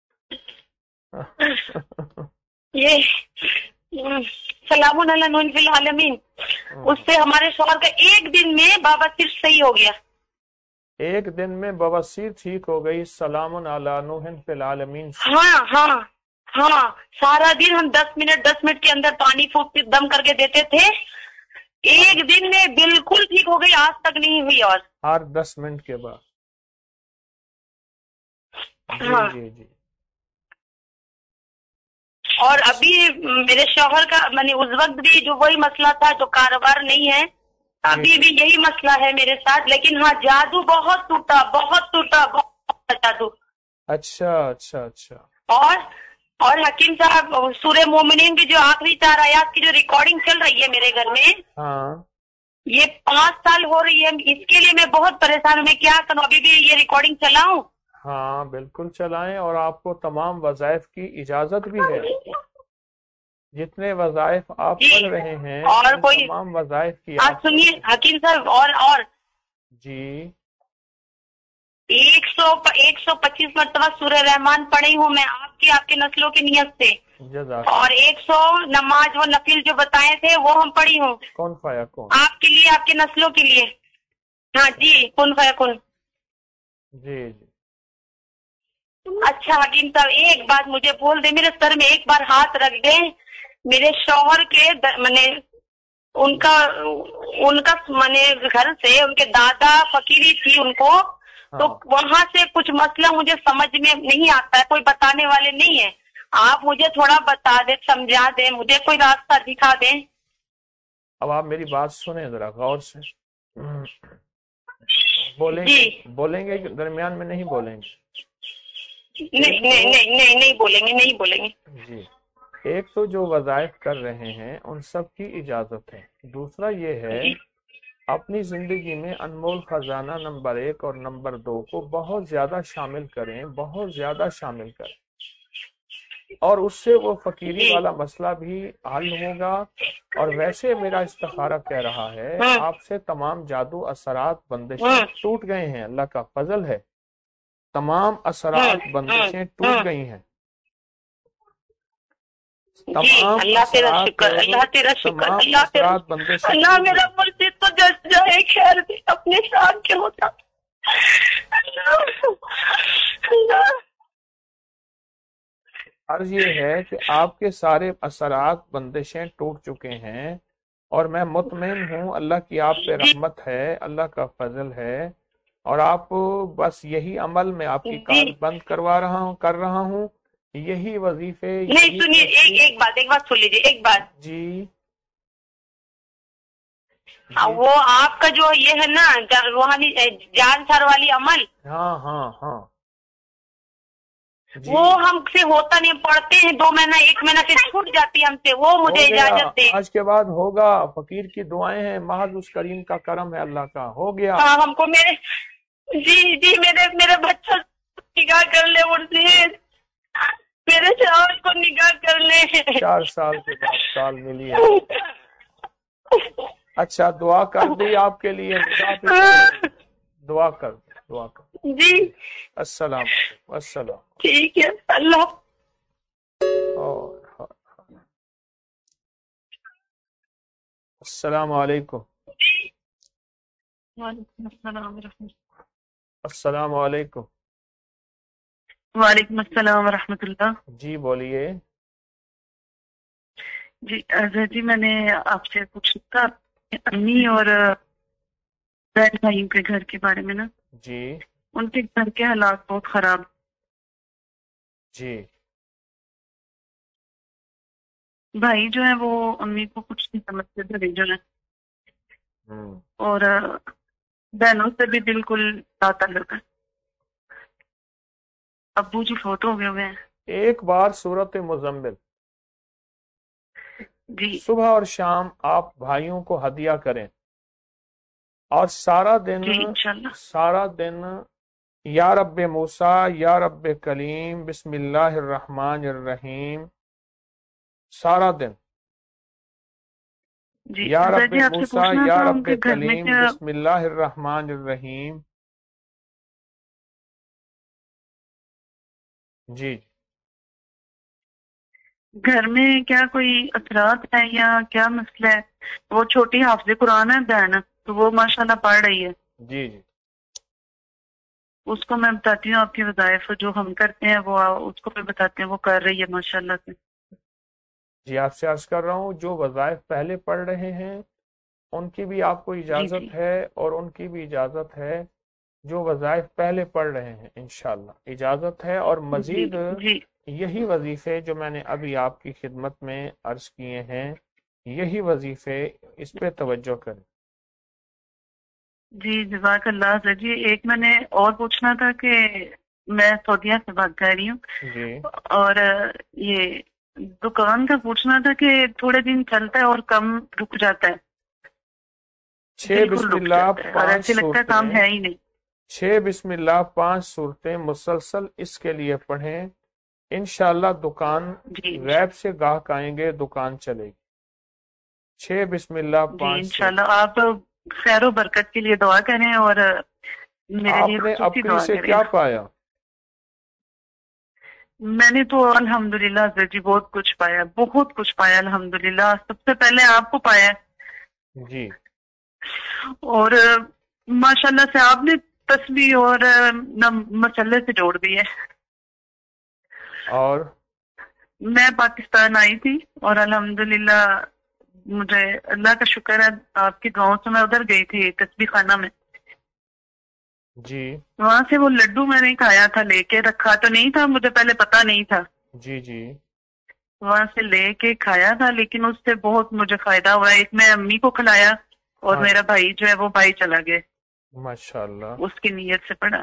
یہ سلام علی نوح فی العالمین، اس سے ہمارے شوہر کا ایک دن میں باباسیر صحیح ہو گیا۔ ایک دن میں بواسیر ٹھیک ہو گئی، سلام علی نوح فی العالمین۔ ہاں ہاں ہاں سارا دن ہم دس منٹ دس منٹ کے اندر پانی پھونک کے دم کر کے دیتے تھے، ایک دن میں بالکل ٹھیک ہو گئی، آج تک نہیں ہوئی۔ اور ہر دس منٹ کے بعد؟ ہاں جی جی اور ابھی میرے شوہر کا میں نے اس وقت بھی جو وہی مسئلہ تھا، جو کاروبار نہیں ہے، ابھی بھی یہی مسئلہ ہے میرے ساتھ، لیکن ہاں جادو بہت ٹوٹا بہت ٹوٹا بہت جادو۔ اچھا اچھا اچھا اور اور حکیم صاحب سورہ مومنین کی جو آخری چار آیات کی جو ریکارڈنگ چل رہی ہے میرے گھر میں، ہاں یہ پانچ سال ہو رہی ہے، اس کے لیے میں بہت پریشان ہوں، میں کیا کروں؟ ابھی بھی یہ ریکارڈنگ چلاؤں؟ ہاں بالکل چلائیں، اور آپ کو تمام وظائف کی اجازت بھی ہے، جتنے وظائف آپ جی، پڑھ رہے ہیں اور ان کوئی تمام وظائف کی آپ آپ سنیے حکیم صاحب، اور اور جی ایک سو ایک سو پچیس مرتبہ سورہ رحمان پڑھی ہوں میں، آپ کی آپ کے نسلوں کی نیت سے، جزاک اور ایک سو نماز وہ نفل جو بتائے تھے وہ ہم پڑھی ہوں کون فایا کون آپ کے لیے، آپ کے نسلوں کے لیے۔ ہاں جی، کن فیا کن۔ جی جی اچھا حکیم صاحب، ایک بات مجھے بول دیں، میرے سر میں ایک بار ہاتھ رکھ دیں، میرے شوہر کے منے ان کا ان کا منے گھر سے ان کے دادا فقیری تھی ان کو، تو ہاں وہاں سے کچھ مسئلہ مجھے سمجھ میں نہیں آتا ہے، کوئی بتانے والے نہیں ہے، آپ مجھے تھوڑا بتا دیں، سمجھا دیں، مجھے کوئی راستہ دکھا دیں۔ اب آپ میری بات سنیں ذرا غور سے، بولیں جی گے بولیں گے کہ درمیان میں نہیں بولیں گے؟ نہیں نہیں نہیں نہیں نہیں بولیں گے، نہیں بولیں گے۔ جی، ایک تو جو وظائف کر رہے ہیں ان سب کی اجازت ہے، دوسرا یہ ہے اپنی زندگی میں انمول خزانہ نمبر ایک اور نمبر دو کو بہت زیادہ شامل کریں، بہت زیادہ شامل کریں، اور اس سے وہ فقیری جی والا مسئلہ بھی حل ہوگا۔ اور ویسے میرا استخارہ کہہ رہا ہے ہوں آپ سے تمام جادو اثرات بندشیں ہوں ٹوٹ گئے ہیں، اللہ کا فضل ہے، تمام ہوں اثرات ہوں بندشیں ٹوٹ ہوں گئی ہیں، جی، تمام اللہ تیرا اثرات شکر، اللہ تیرا شکر، تمام اللہ تیرا اثرات بندشیں اللہ ٹوٹ میرا گئی۔ مرشد تو جس جائے خیر دے اپنے شان کے ہوتا اللہ اللہ۔ عرض یہ ہے کہ آپ کے سارے اثرات بندشیں ٹوٹ چکے ہیں، اور میں مطمئن ہوں اللہ کی آپ پہ جی رحمت ہے، اللہ کا فضل ہے، اور آپ بس یہی عمل میں آپ کی جی کار بند کروا رہا ہوں کر رہا ہوں، یہی وظیفے نہیں یہی سنیے، ایک تسبیح۔ ایک بات ایک بات سن لیجیے، ایک بات، جی جی وہ آپ کا جو یہ ہے نا روحانی جان سار والی عمل، ہاں ہاں ہاں جی وہ ہم سے ہوتا نہیں، پڑھتے ہیں دو مہینہ ایک مہینہ پھر چھوٹ جاتی ہے ہم سے، وہ ہو مجھے گیا، اجازت دے۔ آج کے بعد ہوگا، فقیر کی دعائیں ہیں، محض اس کریم کا کرم ہے اللہ کا، ہو گیا۔ ہاں ہم کو میرے جی جی میرے میرے بچہ نگاہ کر لے مرسی، میرے شوہر کو نگاہ کر لے۔ چار سال کے بعد سال ملی ہے۔ اچھا دعا کر دی آپ کے لیے، نگاہ پہ کر دی، دعا کر دی، دعا کر دی۔ جی السلام علیکم، السلام ٹھیک ہے، اللہ اور السلام علیکم، وعلیکم السلام ورحمۃ السلام علیکم، وعلیکم السلام ورحمۃ اللہ۔ جی بولیے۔ جی اظہر جی، میں نے آپ سے پوچھا تھا امی اور بہن بھائیوں کے گھر کے بارے میں نا، جی ان کے گھر کے حالات بہت خراب، جی بھائی جو ہے وہ امی کو کچھ نہیں سمجھتے تھے جو ہے، ہوں اور بہنوں سے بھی بالکل تعلق ہے، ابو جو فوت ہو گئے ہوئے ہیں۔ ایک بار سورت مزمل جی صبح اور شام آپ بھائیوں کو ہدیہ کریں، اور سارا دن جی انشاءاللہ۔ سارا دن یا رب موسیٰ یا رب کلیم بسم اللہ الرحمن الرحیم، سارا دن جی یا اظہر رب جی، آپ سے موسیٰ پوچھنا یا تھا ان رب کے گھر میں کلیم کیا بسم اللہ الرحمن الرحیم۔ جی گھر میں کیا کوئی اثرات ہیں یا کیا مسئلہ ہے؟ وہ چھوٹی حافظ قرآن ہے بہن، تو وہ ماشاءاللہ پڑھ رہی ہے، جی جی اس کو میں بتاتی ہوں آپ کی وظائف جو ہم کرتے ہیں، وہ اس کو بھی بتاتے ہیں، وہ کر رہی ہے ماشاءاللہ سے۔ جی آپ سے عرض کر رہا ہوں جو وظائف پہلے پڑھ رہے ہیں ان کی بھی آپ کو جی اجازت جی ہے، اور ان کی بھی اجازت ہے جو وظائف پہلے پڑھ رہے ہیں، انشاءاللہ اجازت ہے، اور جی مزید جی یہی وظیفے جو میں نے ابھی آپ کی خدمت میں عرض کیے ہیں، یہی وظیفے، اس پہ توجہ کریں۔ جی جزاک اللہ سر جی۔ ایک میں نے اور پوچھنا تھا کہ میں سعودیہ سے بات کر رہی ہوں، جی اور یہ دکان کا پوچھنا تھا کہ تھوڑے دن چلتا ہے اور کم رک جاتا ہے، چھ بالکل بسم رک اللہ جاتا ہے اور پانچ ایسے لگتا ہے کام صورتیں ہے ہی نہیں. چھ بسم اللہ پانچ صورتیں مسلسل اس کے لیے پڑھیں، انشاءاللہ دکان جی غیب سے گاہک آئیں گے، دکان چلے گی. چھ بسم اللہ جی پانچ انشاءاللہ صورتیں. آپ خیر و برکت کے لیے دعا کریں اور میرے لیے آپ نے خصوصی اپنی دعا سے کریں. کیا پایا؟ میں نے تو الحمدللہ حضرت جی بہت کچھ پایا، بہت کچھ پایا الحمدللہ. سب سے پہلے آپ کو پایا جی اور ماشاءاللہ سے آپ نے تسبیح اور مسلے سے جوڑ دی ہے. اور میں پاکستان آئی تھی اور الحمدللہ مجھے اللہ کا شکر ہے آپ کی دعاؤں سے میں ادھر گئی تھی تسبیح خانہ میں. جی وہاں سے وہ لڈو میں نے کھایا تھا، لے کے رکھا تو نہیں تھا، مجھے پہلے پتا نہیں تھا. جی جی وہاں سے لے کے کھایا تھا لیکن اس سے بہت مجھے فائدہ ہوا. ایک میں امی کو کھلایا اور ہاں میرا بھائی جو ہے وہ بھائی چلا گیا، ماشاءاللہ. اس کی نیت سے پڑا.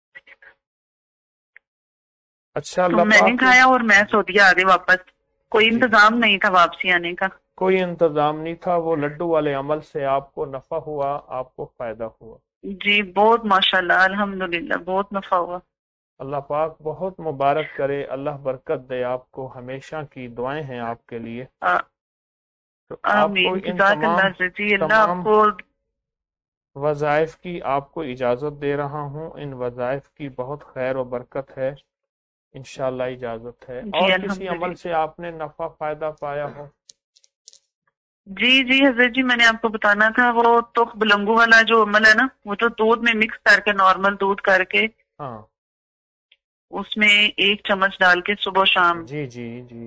اچھا تو اللہ میں نے پاک کھایا اور میں سعودیہ آ گئی واپس. کوئی جی انتظام نہیں تھا واپسی آنے کا. کوئی انتظام نہیں تھا، وہ لڈو والے عمل سے آپ کو نفع ہوا، آپ کو فائدہ ہوا. جی بہت ماشاءاللہ الحمدللہ بہت نفع ہوا. اللہ پاک بہت مبارک کرے، اللہ برکت دے آپ کو، ہمیشہ کی دعائیں ہیں آپ کے لیے. آ- تو آپ کو آمین. ان جزاک تمام اللہ جی، اللہ آپ تمام کو. وظائف کی آپ کو اجازت دے رہا ہوں. ان وظائف کی بہت خیر و برکت ہے، انشاءاللہ اجازت ہے. جی اور کسی الحمدللہ. عمل سے آپ نے نفع فائدہ پایا ہو؟ جی جی حضرت جی، میں نے آپ کو بتانا تھا وہ تو بلنگو والا جو عمل ہے نا، وہ جو دودھ میں مکس کر کے نارمل دودھ کر کے ہاں اس میں ایک چمچ ڈال کے صبح شام. جی جی جی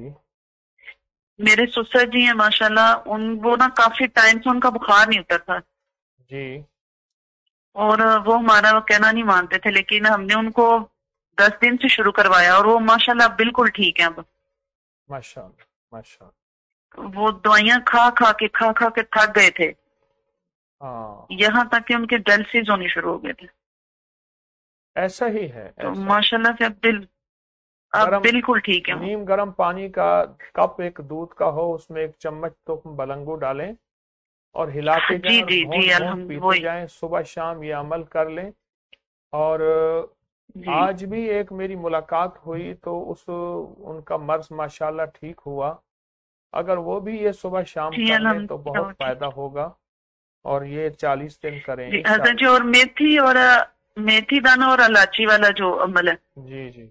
میرے سسر جی ہیں ماشاءاللہ، ان وہ نا کافی ٹائم سے ان کا بخار نہیں اترتا جی اور وہ ہمارا کہنا نہیں مانتے تھے، لیکن ہم نے ان کو دس دن سے شروع کروایا اور وہ ماشاءاللہ بالکل ٹھیک ہیں. اب ماشاءاللہ ماشاءاللہ. وہ دوائیاں کھا کھا کے کھا کھا کے تھک گئے تھے، ہاں یہاں تک کہ ان کے ڈلسیز ہونے شروع ہو گئے تھے. ایسا ہی ہے، تو ایسا ماشاءاللہ سے اب دل اب گرم بالکل ٹھیک ہے. نیم گرم پانی کا کپ ایک دودھ کا ہو، اس میں ایک چمچ تم بلنگو ڈالیں اور ہلاتے جائیں جی اور جی گھونٹ جی گھونٹ الحمد پیتے وہی جائیں. صبح شام یہ عمل کر لیں. اور جی آج بھی ایک میری ملاقات ہوئی تو اس ان کا مرض ماشاءاللہ ٹھیک ہوا. اگر وہ بھی یہ صبح شام جی کر لیں تو الحمد بہت فائدہ ہوگا. اور یہ چالیس دن کریں جی حضرت جی. انشاءاللہ. اور میتھی اور میتھی دانہ اور الائچی والا جو عمل ہے جی جی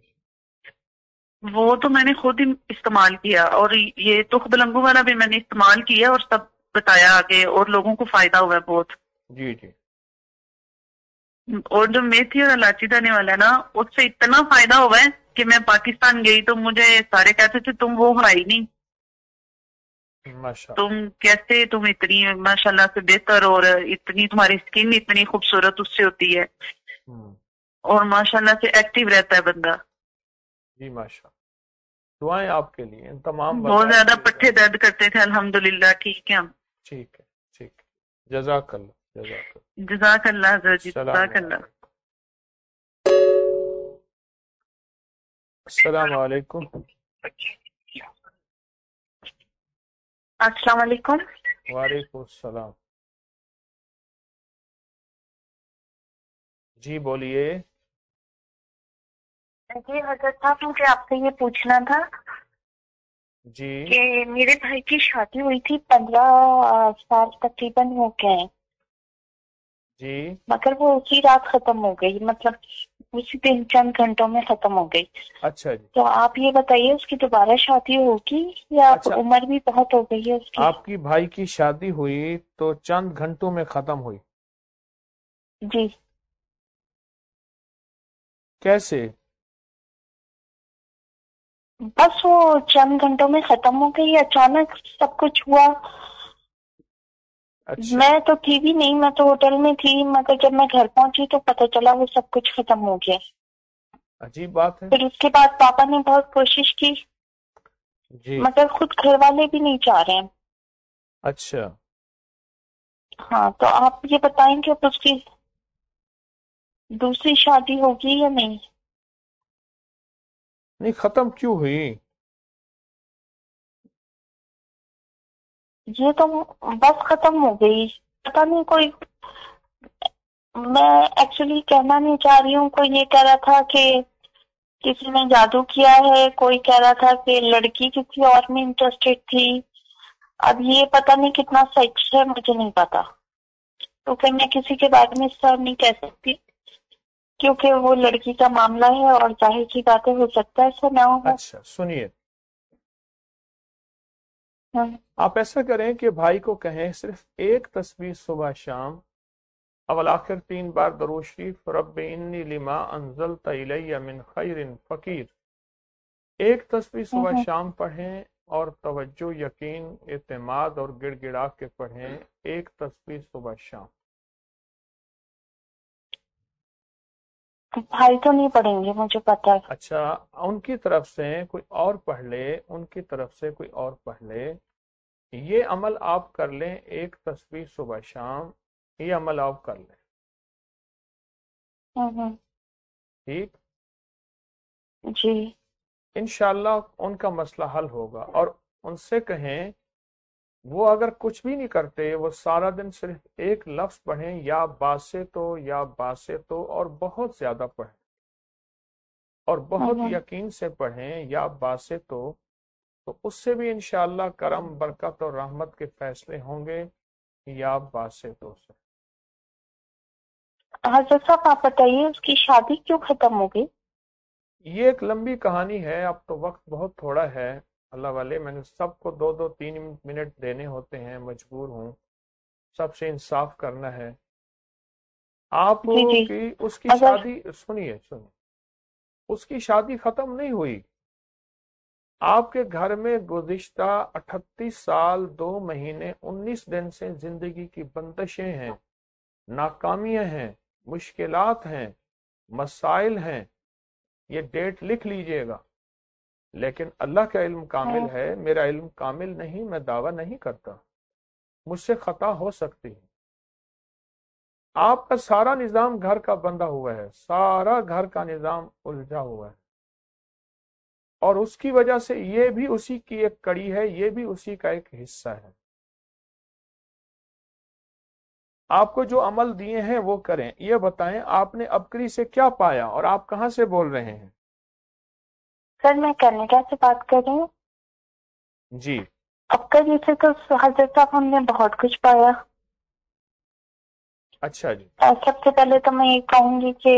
وہ تو میں نے خود ہی استعمال کیا اور یہ تخ بلنگو والا بھی میں نے استعمال کیا اور سب بتایا آگے اور لوگوں کو فائدہ ہوا ہے بہت. جی جی اور جو میتھی اور الائچی دانے والا ہے نا، اس سے اتنا فائدہ ہوا ہے کہ میں پاکستان گئی تو مجھے سارے کہتے تھے تم وہ ہائی نہیں، ماشاءاللہ. تم کیسے تم اتنی ماشاءاللہ سے بہتر اور اتنی تمہاری اسکن اتنی خوبصورت اس سے ہوتی ہے ہم، اور ماشاءاللہ سے ایکٹیو رہتا ہے بندہ. جی ماشاءاللہ. دعائیں آپ کے لیے، ان تمام بہت وظائف زیادہ کی پٹھے اجازت. درد کرتے تھے الحمدللہ ٹھیک ہے ہم. ٹھیک ہے ٹھیک ہے. جزاک اللہ جزاک اللہ. جزاک اللہ حضرت جی، السلام جزاک اللہ. علیکم. السلام علیکم. السلام علیکم. وعلیکم السلام. جی بولیے. جی حضرت صاحب، مجھے آپ سے یہ پوچھنا تھا جی کہ میرے بھائی کی شادی ہوئی تھی، پندرہ سال تقریباً ہو گئے ہیں، جی مگر وہ اسی رات ختم ہو گئی، مطلب اسی دن چند گھنٹوں میں ختم ہو گئی. اچھا جی. تو آپ یہ بتائیے اس کی دوبارہ شادی ہوگی یا اچھا، عمر بھی بہت ہو گئی ہے اس کی؟ آپ کی بھائی کی شادی ہوئی تو چند گھنٹوں میں ختم ہوئی؟ جی کیسے؟ بس وہ چند گھنٹوں میں ختم ہو گئی، اچانک سب کچھ ہوا. اچھا میں تو تھی بھی نہیں، میں تو ہوٹل میں تھی، مگر جب میں گھر پہنچی تو پتہ چلا وہ سب کچھ ختم ہو گیا. عجیب بات ہے. پھر اس کے بعد پاپا نے بہت کوشش کی جی مگر خود گھر والے بھی نہیں چاہ رہے ہیں. اچھا. ہاں تو آپ یہ بتائیں کہ اب اس کی دوسری شادی ہوگی یا نہیں؟ نہیں، ختم کیوں ہوئی؟ یہ تو بس ختم ہو گئی، پتہ نہیں کوئی میں ایکچولی کہنا نہیں چاہ رہی ہوں. کوئی یہ کہہ رہا تھا کہ کسی نے جادو کیا ہے، کوئی کہہ رہا تھا کہ لڑکی کسی اور میں انٹرسٹیڈ تھی. اب یہ پتہ نہیں کتنا سچ ہے، مجھے نہیں پتا، تو پھر میں کسی کے بارے میں اس طرح نہیں کہہ سکتی کیونکہ وہ لڑکی کا معاملہ ہے اور ظاہر کی باتیں ہو سکتا ہے ایسا نہ ہو. اچھا سنیے، ہاں. آپ ایسا کریں کہ بھائی کو کہیں صرف ایک تسبیح صبح شام اول آخر تین بار درود شریف رب انی لما انزلت الی من خیر فقیر، ایک تسبیح صبح ہاں. شام پڑھیں اور توجہ، یقین، اعتماد اور گڑ گڑا کے پڑھیں ایک تسبیح صبح شام. بھائی تو نہیں پڑھیں گے مجھے پتا ہے. اچھا ان کی طرف سے کوئی اور پڑھ لے، ان کی طرف سے کوئی اور پڑھ لے، یہ عمل آپ کر لیں، ایک تسبیح صبح شام یہ عمل آپ کر لیں. ہاں ہاں. ٹھیک، جی. انشاءاللہ ان کا مسئلہ حل ہوگا. اور ان سے کہیں وہ اگر کچھ بھی نہیں کرتے، وہ سارا دن صرف ایک لفظ پڑھیں، یا باسے تو یا باسے تو، اور بہت زیادہ پڑھیں اور بہت ہاں. یقین سے پڑھیں یا باسے تو تو اس سے بھی انشاءاللہ کرم، برکت اور رحمت کے فیصلے ہوں گے یا باسے تو سے. حضرت صاحب آپ بتائیے اس کی شادی کیوں ختم ہو گئی؟ یہ ایک لمبی کہانی ہے، اب تو وقت بہت تھوڑا ہے اللہ والے، میں نے سب کو دو دو تین منٹ دینے ہوتے ہیں، مجبور ہوں، سب سے انصاف کرنا ہے. آپ جی جی. کی اس کی اگر شادی سنیے سنیے اس کی شادی ختم نہیں ہوئی. آپ کے گھر میں گزشتہ اٹھتیس سال دو مہینے انیس دن سے زندگی کی بندشیں ہیں، ناکامیاں ہیں، مشکلات ہیں، مسائل ہیں. یہ ڈیٹ لکھ لیجئے گا. لیکن اللہ کا علم کامل ہے، میرا علم کامل نہیں، میں دعویٰ نہیں کرتا، مجھ سے خطا ہو سکتی ہے. آپ کا سارا نظام گھر کا بندہ ہوا ہے، سارا گھر کا نظام الجھا ہوا ہے، اور اس کی وجہ سے یہ بھی اسی کی ایک کڑی ہے، یہ بھی اسی کا ایک حصہ ہے. آپ کو جو عمل دیے ہیں وہ کریں. یہ بتائیں آپ نے ابکری سے کیا پایا اور آپ کہاں سے بول رہے ہیں؟ سر میں کینیڈا سے بات کر رہی ہوں. جی. اب کا جیسے تو حضرت صاحب ہم نے بہت کچھ پایا. اچھا جی. سب سے پہلے تو میں یہ کہوں گی کہ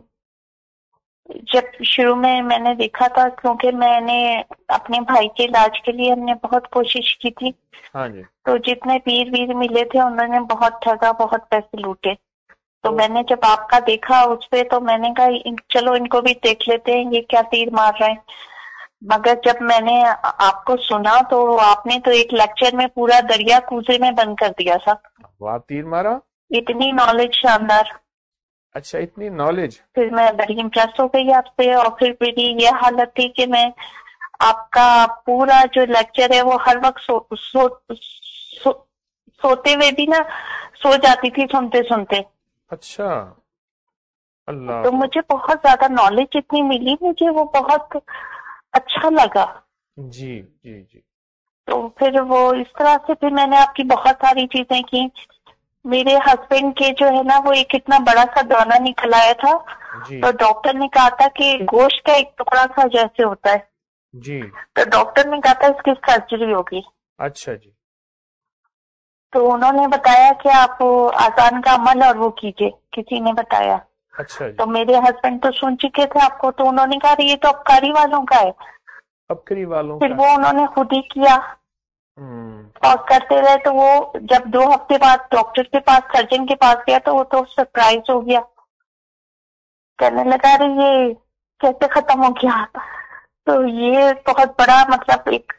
جب شروع میں میں نے دیکھا تھا، کیونکہ میں نے اپنے بھائی کے علاج کے لیے ہم نے بہت کوشش کی تھی، ہاں جی. تو جتنے پیر ویر ملے تھے انہوں نے بہت ٹھگا، بہت پیسے لوٹے. تو میں نے جب آپ کا دیکھا اس پہ تو میں نے کہا چلو ان کو بھی دیکھ لیتے ہیں یہ کیا تیر مار رہے ہیں. مگر جب میں نے آپ کو سنا تو آپ نے تو ایک لیکچر میں پورا دریا کوزے میں بند کر دیا تھا. واہ، تیر مارا! اتنی نالج شاندار. اچھا اتنی نالج. پھر میں بڑی امپریس ہو گئی آپ سے، اور پھر میری یہ حالت تھی کہ میں آپ کا پورا جو لیکچر ہے وہ ہر وقت سو, سو, سو, سوتے ہوئے بھی نا سو جاتی تھی سنتے سنتے. اچھا اللہ. تو مجھے بہت زیادہ نالج اتنی ملی، مجھے وہ بہت اچھا لگا. جی جی جی. تو پھر وہ اس طرح سے پھر میں نے آپ کی بہت ساری چیزیں کی. میرے ہسبینڈ کے جو ہے نا وہ ایک اتنا بڑا سا دانہ نکل آیا تھا، جی تو ڈاکٹر نے کہا تھا کہ گوشت کا ایک ٹکڑا سا جیسے ہوتا ہے. جی. تو ڈاکٹر نے کہا تھا اس کی سرجری ہوگی. اچھا جی. تو انہوں نے بتایا کہ آپ آسان کا عمل اور وہ کیجئے، کسی نے بتایا. اچھا جی. تو میرے ہسبینڈ تو سن چکے تھے آپ کو، تو انہوں نے کہا یہ تو ابکاری والوں کا ہے. ابکری والوں پھر کا وہ انہوں نے خود ہی کیا ہم، اور کرتے رہے. تو وہ جب دو ہفتے بعد ڈاکٹر کے پاس، سرجن کے پاس گیا تو وہ تو سرپرائز ہو گیا، کہنے لگا رہے یہ کیسے ختم ہو گیا. تو یہ بہت بڑا مطلب ایک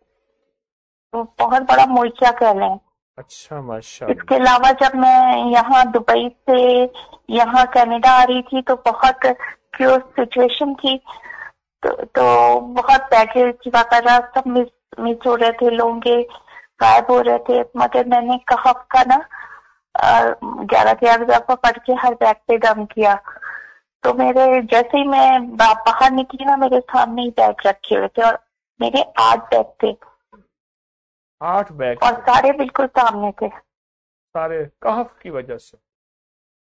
بہت بڑا معجزہ کہہ لیں. اچھا ماشاء اس کے اللہ. علاوہ جب میں یہاں دبئی سے یہاں کینیڈا آ رہی تھی تو بہت کیوس سچویشن تھی، تو, تو بہت پیکج وغیرہ سب مس مس ہو رہے تھے، لوگوں کے غائب ہو رہے تھے. مگر میں نے کہف کا نا گیارہ گیارہ دفعہ پڑھ کے ہر بیگ پہ دم کیا. تو میرے جیسے ہی میں باہر نکلی نا میرے سامنے ہی بیگ رکھے ہوئے تھے، اور میرے آٹھ بیگ تھے، آٹھ بیگ اور تھے سارے بالکل سامنے تھے. سارے کہف کی وجہ سے.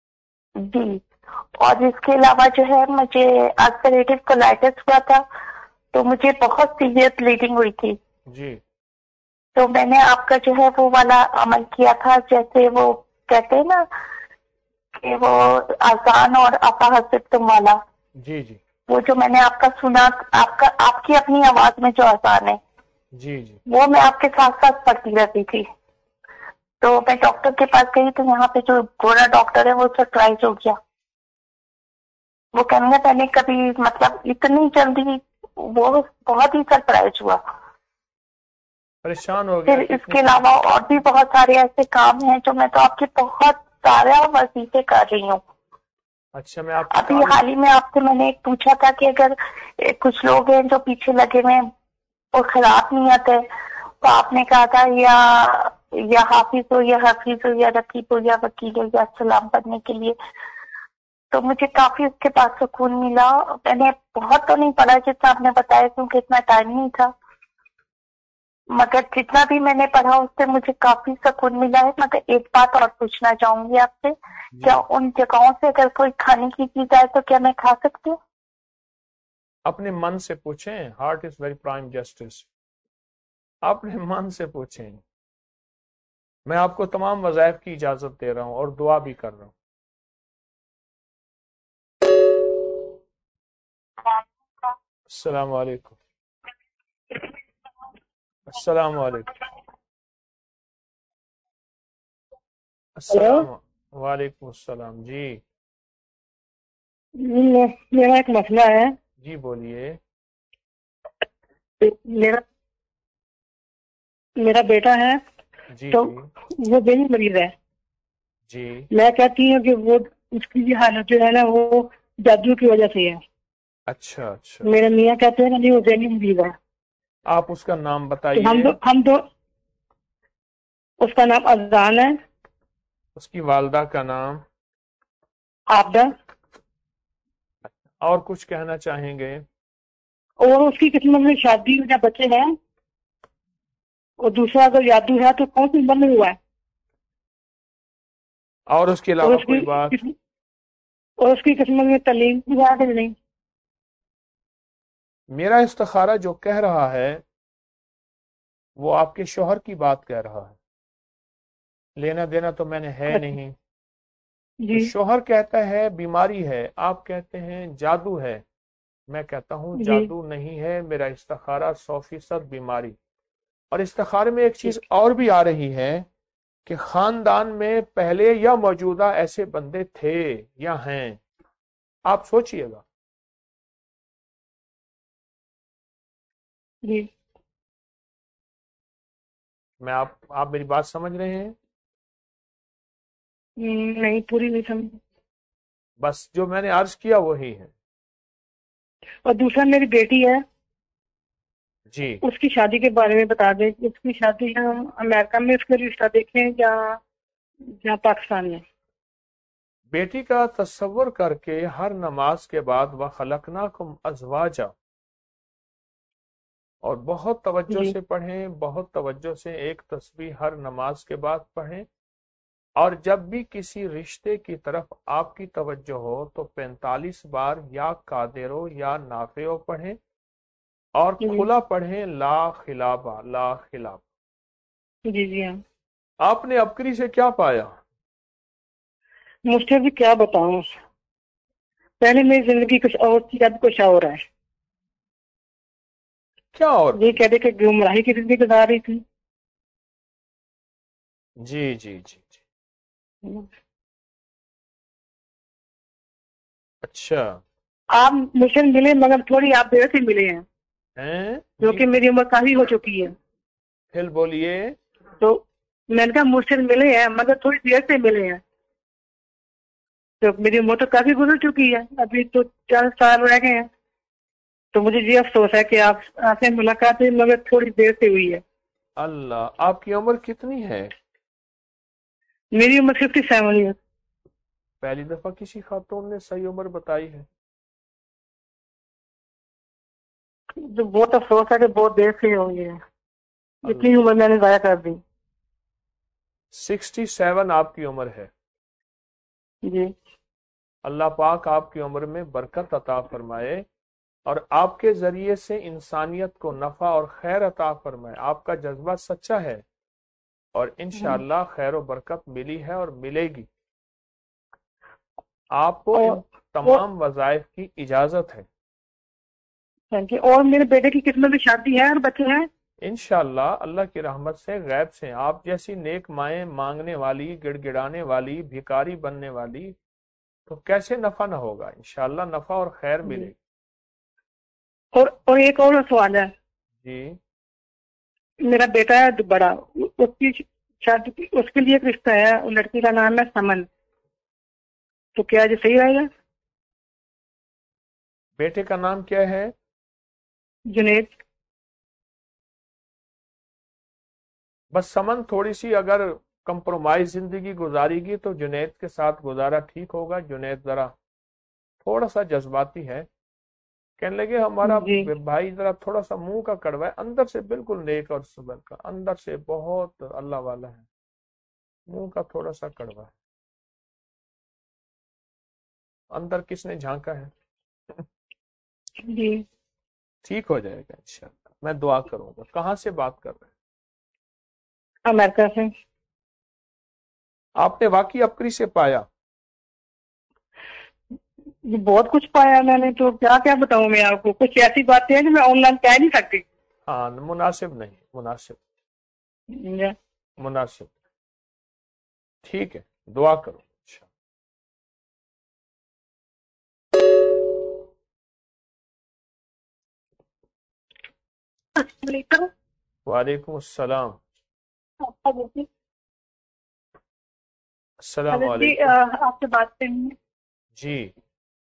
جی. اور اس کے علاوہ جو ہے مجھے السریٹو کولائٹس ہوا تھا تو مجھے بہت سیویئر بلیڈنگ ہوئی تھی. جی تو میں نے آپ کا جو ہے وہ والا عمل کیا تھا، جیسے وہ کہتے ہیں نا کہ وہ آسان اور اپا حسب تم والا، جی جی وہ جو میں نے آپ کا سنا، آپ کا آپ کی اپنی آواز میں جو آسان ہے جی جی وہ میں آپ کے ساتھ ساتھ پڑھتی رہتی تھی. تو میں ڈاکٹر کے پاس گئی تو یہاں پہ جو گورا ڈاکٹر ہے وہ سرپرائز ہو گیا. وہ کہنے پہلے کبھی مطلب اتنی جلدی، وہ بہت ہی سرپرائز ہوا. پریشان ہو گیا پھر کہ اس اتنی کے علاوہ اور بھی بہت سارے ایسے کام ہیں جو میں تو آپ کے بہت سارے وظیفے کر رہی ہوں. اچھا میں آپ کے ابھی کام حال ہی میں آپ سے میں نے ایک پوچھا تھا کہ اگر کچھ لوگ ہیں جو پیچھے لگے ہوئے ہیں اور خراب نیت ہے، تو آپ نے کہا تھا یا یا حافظ ہو یا حفیظ ہو یا رقیب ہو یا وکیل ہو یا سلام پڑھنے کے لیے. تو مجھے کافی اس کے بعد سکون ملا. میں نے بہت تو نہیں پڑھا جتنا آپ نے بتایا کیونکہ اتنا ٹائم نہیں تھا، مگر جتنا بھی میں نے پڑھا اس سے مجھے کافی سکون ملا ہے. مگر ایک بات اور پوچھنا چاہوں گی آپ سے، کیا ان جگہوں سے اگر کوئی کھانے کی چیز آئے تو کیا میں کھا سکتی ہوں؟ اپنے من سے پوچھیں. Heart is very prime justice. اپنے من سے پوچھیں. میں آپ کو تمام وظائف کی اجازت دے رہا ہوں اور دعا بھی کر رہا ہوں. السلام علیکم. السلام علیکم. السلام وعلیکم السلام. جی میرا ایک مسئلہ ہے. جی بولیے. میرا میرا بیٹا ہے جی تو جی وہ ذہنی مریض ہے. جی میں کہتی ہوں کہ وہ اس کی یہ حالت جو ہے نا وہ جادو کی وجہ سے ہے. اچھا اچھا. میرے میاں کہتے ہیں کہ نہیں وہ ذہنی مریض ہے. آپ اس کا نام تو بتائیے. ہم دو ہم دو اس کا نام اذان ہے. اس کی والدہ کا نام آبدہ. اور کچھ کہنا چاہیں گے؟ اور اس کی قسمت میں شادی یا بچے ہیں، اور دوسرا اگر جادو ہے تو کون سی عمر میں ہوا ہے؟ اور اس کے اور علاوہ اس کوئی کی بات؟ اور اس کی قسمت میں تعلیم کی بات ہے نہیں. میرا استخارہ جو کہہ رہا ہے وہ آپ کے شوہر کی بات کہہ رہا ہے. لینا دینا تو میں نے ہے نہیں. تو جی شوہر کہتا ہے بیماری ہے، آپ کہتے ہیں جادو ہے. میں کہتا ہوں جی جادو نہیں ہے، میرا استخارہ سو فیصد بیماری. اور استخارے میں ایک چیز اور بھی آ رہی ہے کہ خاندان میں پہلے یا موجودہ ایسے بندے تھے یا ہیں. آپ سوچئے گا. جی میں آپ آپ میری بات سمجھ رہے ہیں؟ نہیں پوری نہیں سمجھ. بس جو میں نے عرض کیا وہی ہے. اور دوسرا میری بیٹی ہے، جی اس کی شادی کے بارے میں بتا دیں. اس کی شادی ہم امریکہ میں اس کا رشتہ دیکھیں یا یا پاکستان میں؟ بیٹی کا تصور کر کے ہر نماز کے بعد وَخَلَقْنَاكُمْ أَزْوَاجًا، اور بہت توجہ جی سے پڑھیں، بہت توجہ سے ایک تسبیح ہر نماز کے بعد پڑھیں. اور جب بھی کسی رشتے کی طرف آپ کی توجہ ہو تو پینتالیس بار یا قادرو یا نافعو پڑھیں اور جی کھلا پڑھیں لا خلابہ لا خلاب. جی جی ہاں. آپ نے ابکری سے کیا پایا؟ مجھ سے بھی کیا بتاؤں، پہلے میری زندگی کچھ اور تھی، اب کچھ اور ہے. کیا اور یہ تھی؟ کہہ دے کہ گمراہی کی زندگی گزار رہی تھی. جی جی جی جی اچھا. آپ مجھ سے ملے مگر تھوڑی آپ دیر سے ملے ہیں، ہیں جی کیونکہ میری عمر کافی ہو چکی ہے. پھر بولیے. تو میں نے کہا مجھ سے ملے ہیں مگر تھوڑی دیر سے ملے ہیں، تو میری عمر تو کافی گزر چکی ہے، ابھی تو چار سال رہ گئے ہیں. تو مجھے یہ افسوس ہے کہ آپ آپ سے ملاقات ہوئی مگر تھوڑی دیر سے ہوئی ہے. اللہ، آپ کی عمر کتنی ہے؟ میری عمر ففٹی سیون ہے. پہلی دفعہ کسی خاتون نے صحیح عمر بتائی ہے. تو بہت افسوس ہے کہ بہت دیر سے ہو گئی ہے، اتنی اللہ، عمر میں نے ضائع کر دی. سکسٹی سیون آپ کی عمر ہے. جی اللہ پاک آپ کی عمر میں برکت عطا فرمائے اور آپ کے ذریعے سے انسانیت کو نفع اور خیر عطا فرمائے. آپ کا جذبہ سچا ہے اور انشاءاللہ خیر و برکت ملی ہے اور ملے گی. آپ کو ان تمام وظائف کی اجازت ہے. اور میرے بیٹے کی قسمت میں شادی ہے اور بچے ہیں انشاءاللہ اللہ کی رحمت سے غیب سے. آپ جیسی نیک مائیں مانگنے والی، گڑ گڑانے والی، بھکاری بننے والی، تو کیسے نفع نہ ہوگا؟ انشاءاللہ نفع اور خیر ملے گی. اور اور ایک اور سوال ہے. جی میرا بیٹا ہے بڑا، اس کی شادی، اس کے لیے ایک رشتہ ہے، لڑکی کا نام ہے سمن، تو کیا یہ صحیح رہے گا؟ بیٹے کا نام کیا ہے؟ جنید. بس سمن تھوڑی سی اگر کمپرومائز زندگی گزاری گی تو جنید کے ساتھ گزارا ٹھیک ہوگا. جنید ذرا تھوڑا سا جذباتی ہے، کہنے لگے ہمارا جی بھائی ذرا تھوڑا سا منہ کا کڑوا ہے، اندر سے بالکل نیک اور صبر کا، اندر سے بہت اللہ والا ہے، منہ کا تھوڑا سا کڑوا ہے. اندر کس نے جھانکا ہے؟ جی ٹھیک ہو جائے گا انشاءاللہ، میں دعا کروں گا. کہاں سے بات کر رہے ہیں؟ امریکہ سے. آپ نے واقعی اپری سے پایا؟ بہت کچھ پایا میں نے، تو کیا کیا بتاؤں میں آپ کو. کچھ ایسی باتیں ہیں جو میں آن لائن کہہ نہیں سکتی. ہاں مناسب نہیں، مناسب جی. مناسب. ٹھیک ہے دعا کرو. السلام علیکم. وعلیکم السلام. السلام حضرت جی علیکم. آپ سے بات کرنی ہے. جی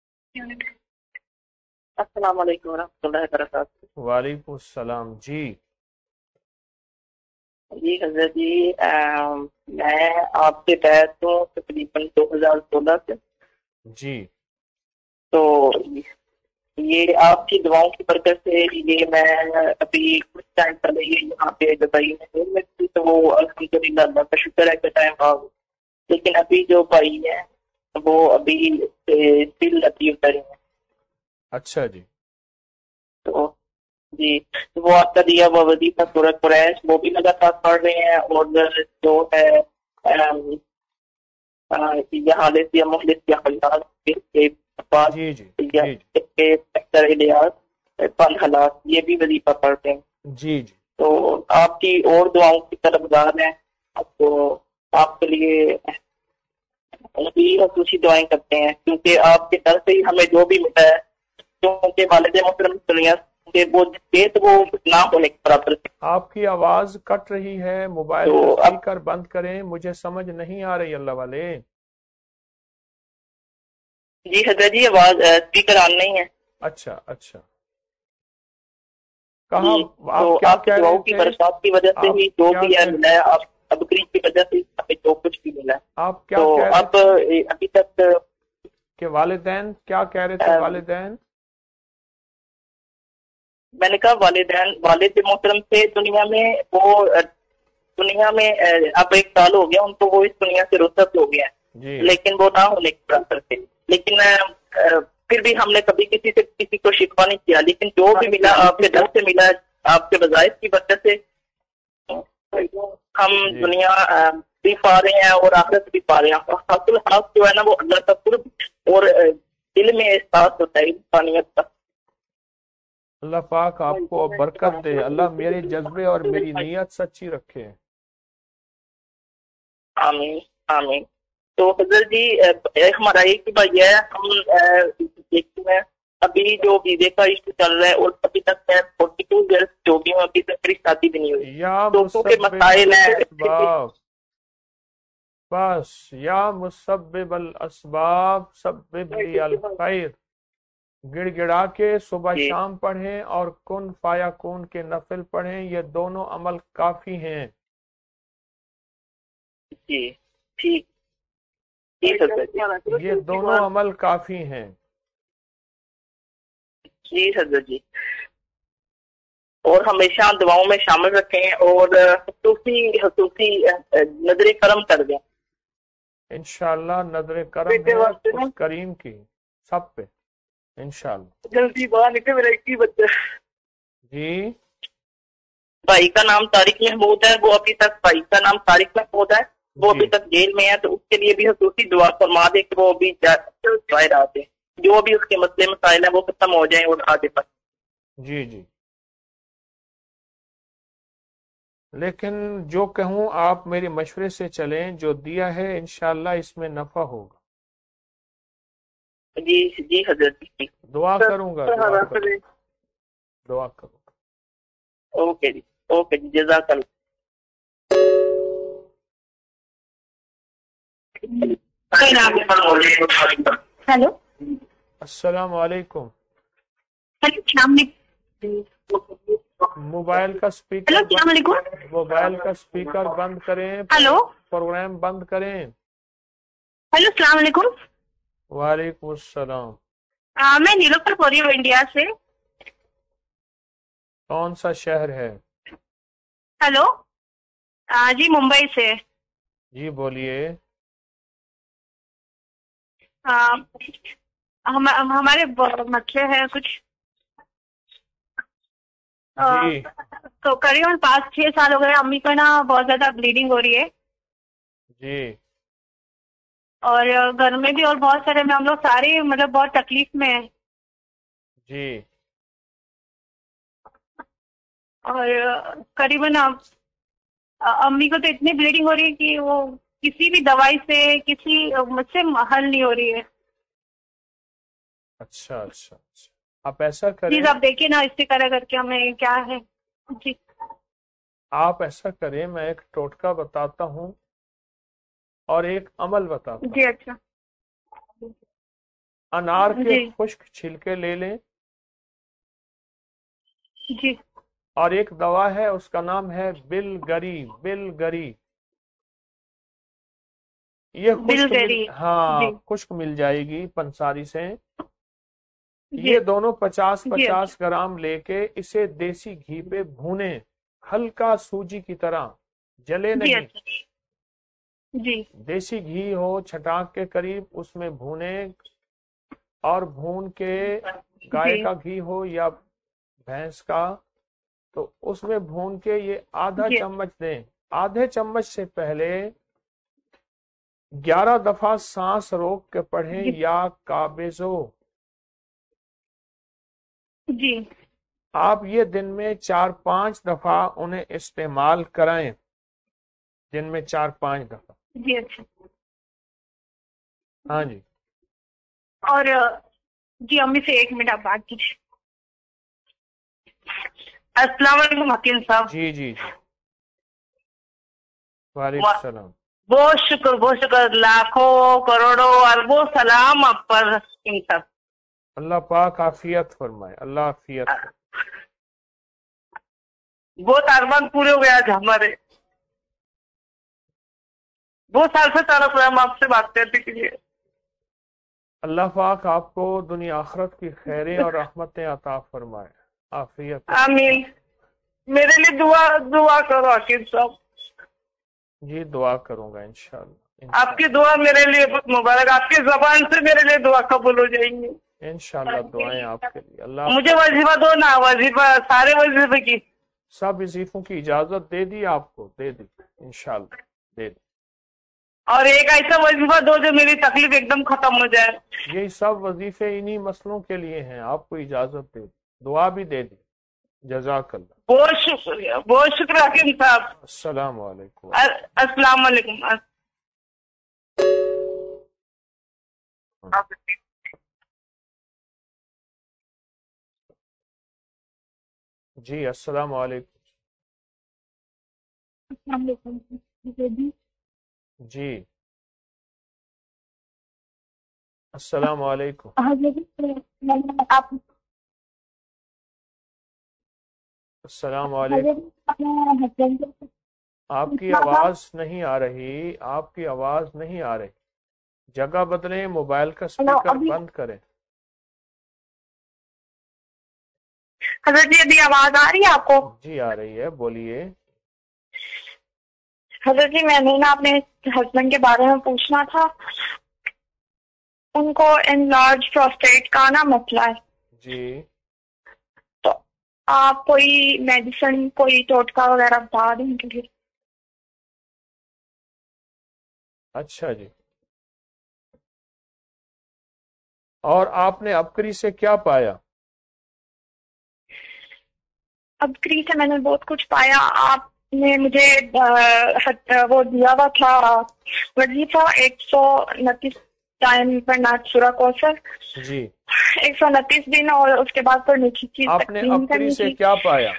السلام علیکم ورحمۃ اللہ وبرکاتہ. وعلیکم السلام. جی جی حضرت جی میں آپ کے تحت ہوں تقریباً دو ہزار سولہ سے. جی تو یہ آپ کی دعاؤں کی برکت سے یہ میں ابھی کچھ ٹائم پہلے یہ یہاں پہ دبئی میں تھی، تو وہ الحمدللہ اللہ کا شکر ہے کہ ٹائم آ گیا. لیکن ابھی جو بھائی ہے وہ ابھی دل ابھی اتر ہیں. اچھا جی. تو جی وہ آپ کا دیا وہ وظیفہ سورۃ قریش وہ بھی لگاتار پڑھ رہے ہیں، اور جو ہے یہ حالت یا مخلص یا خلاص کے بعد جی جی جی حالات یہ بھی وظیفہ پڑھتے ہیں. جی جی تو آپ کی اور دعاؤں کی طلبگار ہیں، تو آپ کے لیے خصوصی دعائیں کرتے ہیں، کیونکہ آپ کے در سے ہی ہمیں جو بھی ملا ہے، کیونکہ والد محترم دنیا کہ وہ وہ نہ ہونے کے برابر. آپ کی آواز کٹ رہی ہے، موبائل کا اسپیکر بند کریں، مجھے سمجھ نہیں آ رہی. اللہ والے. جی حضرت جی آواز اسپیکر آن نہیں ہے. اچھا اچھا کہاں آپ کیا آپ کی دعاؤں کی برکات کی وجہ سے ہی جو بھی ہے ملا ہے، آپ ابکری کی وجہ سے ہمیں جو کچھ بھی ملا ہے. آپ کیا تو اب ابھی تک کہ والدین کیا کہہ رہے تھے؟ والدین میں نے کہا والدین والد محترم سے دنیا میں وہ دنیا میں اب ایک سال ہو گیا ان کو، وہ اس دنیا سے رخصت ہو گیا ہے، لیکن وہ نہ ہونے کے برابر تھے. لیکن پھر بھی ہم نے کبھی کسی سے کسی کو شکوہ نہیں کیا، لیکن جو بھی ملا آپ کے در سے ملا، آپ کے وظائف کی وجہ سے ہم دنیا بھی پا رہے ہیں اور آخرت بھی پا رہے ہیں. حاصل خاص جو ہے نا وہ اللہ کا قرب اور دل میں احساس ہوتا ہے انسانیت کا. اللہ پاک آپ کو برکت دے، اللہ میرے جذبے اور میری نیت سچی رکھے. آمین آمین. تو حضرت جی ہمارا ایک بھائی ہے، ہم دیکھتے ہیں ابھی جو ویزے کا ایشو چل رہا ہے اور ابھی تک میں فورٹی ٹو ایئرس جو بھی ہوں ابھی تک میری شادی بھی نہیں ہوئی. تو کے مسائل ہیں بس یا مسبب الاسباب سبب لی الخیر، گڑ گڑا کے صبح شام پڑھیں اور کن فایا کون کے نفل پڑھیں، یہ دونوں عمل کافی ہیں. جی ٹھیک یہ دونوں عمل کافی ہیں. جی حضرت جی. اور ہمیشہ دعاؤں میں شامل رکھیں اور خصوصی خصوصی نظر کرم کر دیں. انشاءاللہ نظر کرم ہے اس کریم کی سب پہ انشاءاللہ. جلدی باہر نکلے میرا ایک ہی بچہ. جی بھائی کا نام طارق محمود ہے, وہ ابھی تک بھائی کا نام طارق محمود ہے, وہ ابھی تک جیل میں ہے, تو اس کے لیے بھی خصوصی دعا فرما دے کہ وہ ابھی باہر آ جائے, جو بھی اس کے مسئلے مسائل ہیں وہ ختم ہو جائیں اور آگے پر. جی جی لیکن جو کہوں آپ میری مشورے سے چلیں, جو دیا ہے انشاءاللہ اس میں نفع ہوگا. جی جی حضرت جی دعا کروں گا, دعا کروں گا, دعا کروں گا. اوکے جی اوکے جی جزاک اللہ. ہیلو السلام علیکم. السلام علیکم. موبائل کا اسپیکر ہیلو السلام علیکم. موبائل کا اسپیکر بند کریں, ہیلو پروگرام بند کریں. ہیلو السلام علیکم. وعلیکم السلام. آ, میں نیلوفر بول رہی ہوں انڈیا سے. کون سا شہر ہے؟ ہیلو آ, جی ممبئی سے. جی بولیے. ہم ہمارے مسئلے ہیں کچھ, جی تو قریباً پانچ چھ سال ہو گئے امی کو نا بہت زیادہ بلیڈنگ ہو رہی ہے. جی اور گھر میں بھی اور بہت سارے میں ہم لوگ سارے مطلب بہت تکلیف میں ہیں. جی اور قریباً امی کو تو اتنی بلیڈنگ ہو رہی ہے کہ وہ کسی بھی دوائی سے کسی مجھ سے حل نہیں ہو رہی ہے. اچھا اچھا اچھا آپ ایسا کریں, پلیز آپ دیکھیے نا استقرا کر کے ہمیں کیا ہے. جی آپ ایسا کریں, میں ایک ٹوٹکا بتاتا ہوں اور ایک عمل بتاتا ہوں. جی اچھا. انار کے جی خشک چھلکے لے لیں, جی اور ایک دوا ہے اس کا نام ہے بل گری. بل گری یہ خشک مل, ہاں جی خشک مل جائے گی پنساری سے. جی یہ دونوں پچاس جی پچاس اچھا گرام لے کے اسے دیسی گھی پہ بھونے, ہلکا سوجی کی طرح, جلے جی نہیں. اچھا جی دیسی گھی ہو چھٹاک کے قریب, اس میں بھونے, اور بھون کے گائے جی کا گھی ہو یا بھینس کا, تو اس میں بھون کے یہ آدھا جی چمچ دیں. آدھے چمچ سے پہلے گیارہ دفعہ سانس روک کے پڑھیں جی یا قابضو. جی آپ یہ دن میں چار پانچ دفعہ انہیں استعمال کرائیں, دن میں چار پانچ دفعہ. جی اچھا. ہاں جی. اور جی امی سے ایک منٹ آپ بات کیجیے. السلام علیکم حکیم صاحب. جی جی جی وعلیکم السلام. بہت شکر بہت شکر, لاکھوں کروڑوں اربوں سلام آپ پر حکیم صاحب. اللہ پاک عافیت فرمائے, اللہ عافیت فرمائے. بہت ارمان پورے ہو گئے آج ہمارے. بہت سال سے تعلق ہے, ہم آپ سے بات کرنے کے لیے. اللہ پاک آپ کو دنیا آخرت کی خیریں اور رحمتیں عطا فرمائے, عافیت. آمین. میرے لیے دعا دعا کرو حکیم صاحب. جی دعا کروں گا انشاءاللہ. آپ کی دعا میرے لیے بہت مبارک, آپ کی زبان سے میرے لیے دعا قبول ہو جائیں گی انشاءاللہ. دعائیں آپ کے لیے. اللہ مجھے وظیفہ دو نا, وظیفہ سارے وظیفے کی سب وظیفوں کی اجازت دے دی آپ کو, دے دی انشاءاللہ, دے دی. اور ایک ایسا وظیفہ دو جو میری تکلیف ایک دم ختم ہو جائے. یہی سب وظیفے انہی مسئلوں کے لیے ہیں, آپ کو اجازت دے دی, دعا بھی دے دی. جزاک اللہ. بہت شکریہ بہت شکریہ حکیم صاحب. السلام علیکم. السلام علیکم. جی السلام علیکم. السلام علیکم. جی السلام علیکم. آپ السلام علیکم. آپ کی آواز نہیں آ رہی, آپ کی آواز نہیں آ رہی. جگہ بدلیں, موبائل کا اسپیکر بند کریں. حضرت جی ابھی آواز آ رہی ہے آپ کو؟ جی آ رہی ہے, بولیے. حضرت جی میں نے نا اپنے ہسبینڈ کے بارے میں پوچھنا تھا. ان کو انلارج پروسٹیٹ کا نا مسئلہ ہے. جی. تو آپ کوئی میڈیسن کوئی ٹوٹکا وغیرہ بتا دیں ان کے لیے. اچھا جی. اور آپ نے ابکری سے کیا پایا؟ ابکری سے میں نے بہت کچھ پایا. آپ نے مجھے وہ دیا ہوا تھا وظیفہ ایک سو انتیس ٹائم پڑھنا سورہ کوثر. جی. ایک سو انتیس دن اور اس کے بعد پڑھنے کی چیز آپ نے ابکری سے کیا پایا؟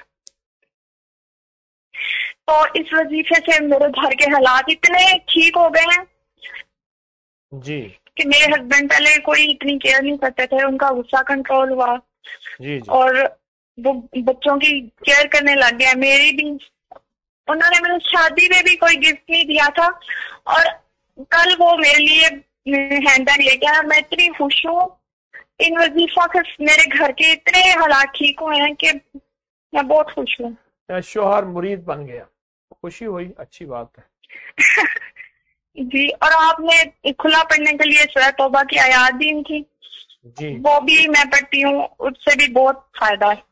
تو اس وظیفے سے میرے گھر کے حالات اتنے ٹھیک ہو گئے ہیں جی کہ میرے ہسبینڈ پہلے کوئی اتنی کیئر نہیں کرتے تھے. ان کا غصہ کنٹرول ہوا. جی جی. اور وہ بچوں کی کیئر کرنے لگ گیا. میری بھی انہوں نے میری شادی میں بھی کوئی گفٹ نہیں دیا تھا اور کل وہ میرے لیے ہینڈ بیگ لے کے آیا. میں اتنی خوش ہوں. ان وظیفہ سے میرے گھر کے اتنے حالات ٹھیک ہوئے ہیں کہ میں بہت خوش ہوں. شوہر مرید بن گیا. خوشی ہوئی، اچھی بات ہے. جی. اور آپ نے کھلا پڑھنے کے لیے سورہ توبہ کی آیات دی تھی جی وہ بھی میں پڑھتی ہوں. اس سے بھی بہت فائدہ ہے.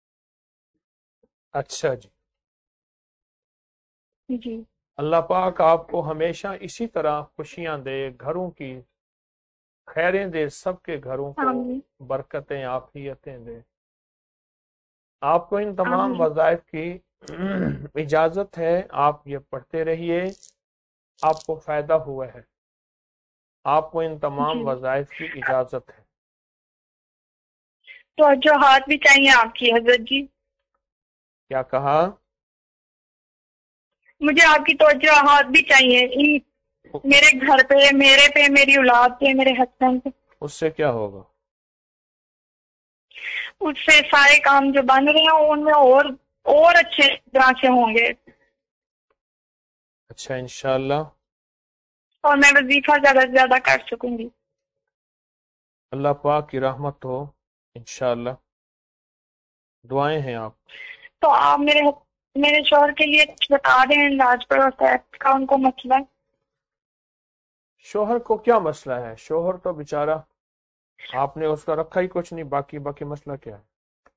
اچھا جی. جی. اللہ پاک آپ کو ہمیشہ اسی طرح خوشیاں دے، گھروں کی خیریں دے، سب کے گھروں کو برکتیں عافیتیں دے. آپ کو ان تمام وظائف کی اجازت ہے. آپ یہ پڑھتے رہیے، آپ کو فائدہ ہوا ہے. آپ کو ان تمام وظائف کی اجازت ہے. تو جو ہاتھ بھی چاہیے آپ کی حضرت جی. کیا کہا؟ مجھے آپ کی توجہ ہاتھ بھی چاہیے میرے گھر پہ، میرے پہ، میری اولاد پہ، میرے ہسبینڈ پہ. اس سے کیا ہوگا؟ اس سے سارے کام جو بن رہے ہیں ان میں اور اور اچھے طرح سے ہوں گے. اچھا انشاءاللہ. اور میں وظیفہ زیادہ سے زیادہ کر سکوں گی. اللہ پاک کی رحمت ہو انشاءاللہ. دعائیں ہیں آپ. تو آپ میرے میرے شوہر کے لیے بتا دیں لاج پر کا ان کو مسئلہ ہے. شوہر کو کیا مسئلہ ہے؟ شوہر تو بیچارہ آپ نے اس کا رکھا ہی کچھ نہیں. باقی باقی مسئلہ کیا ہے؟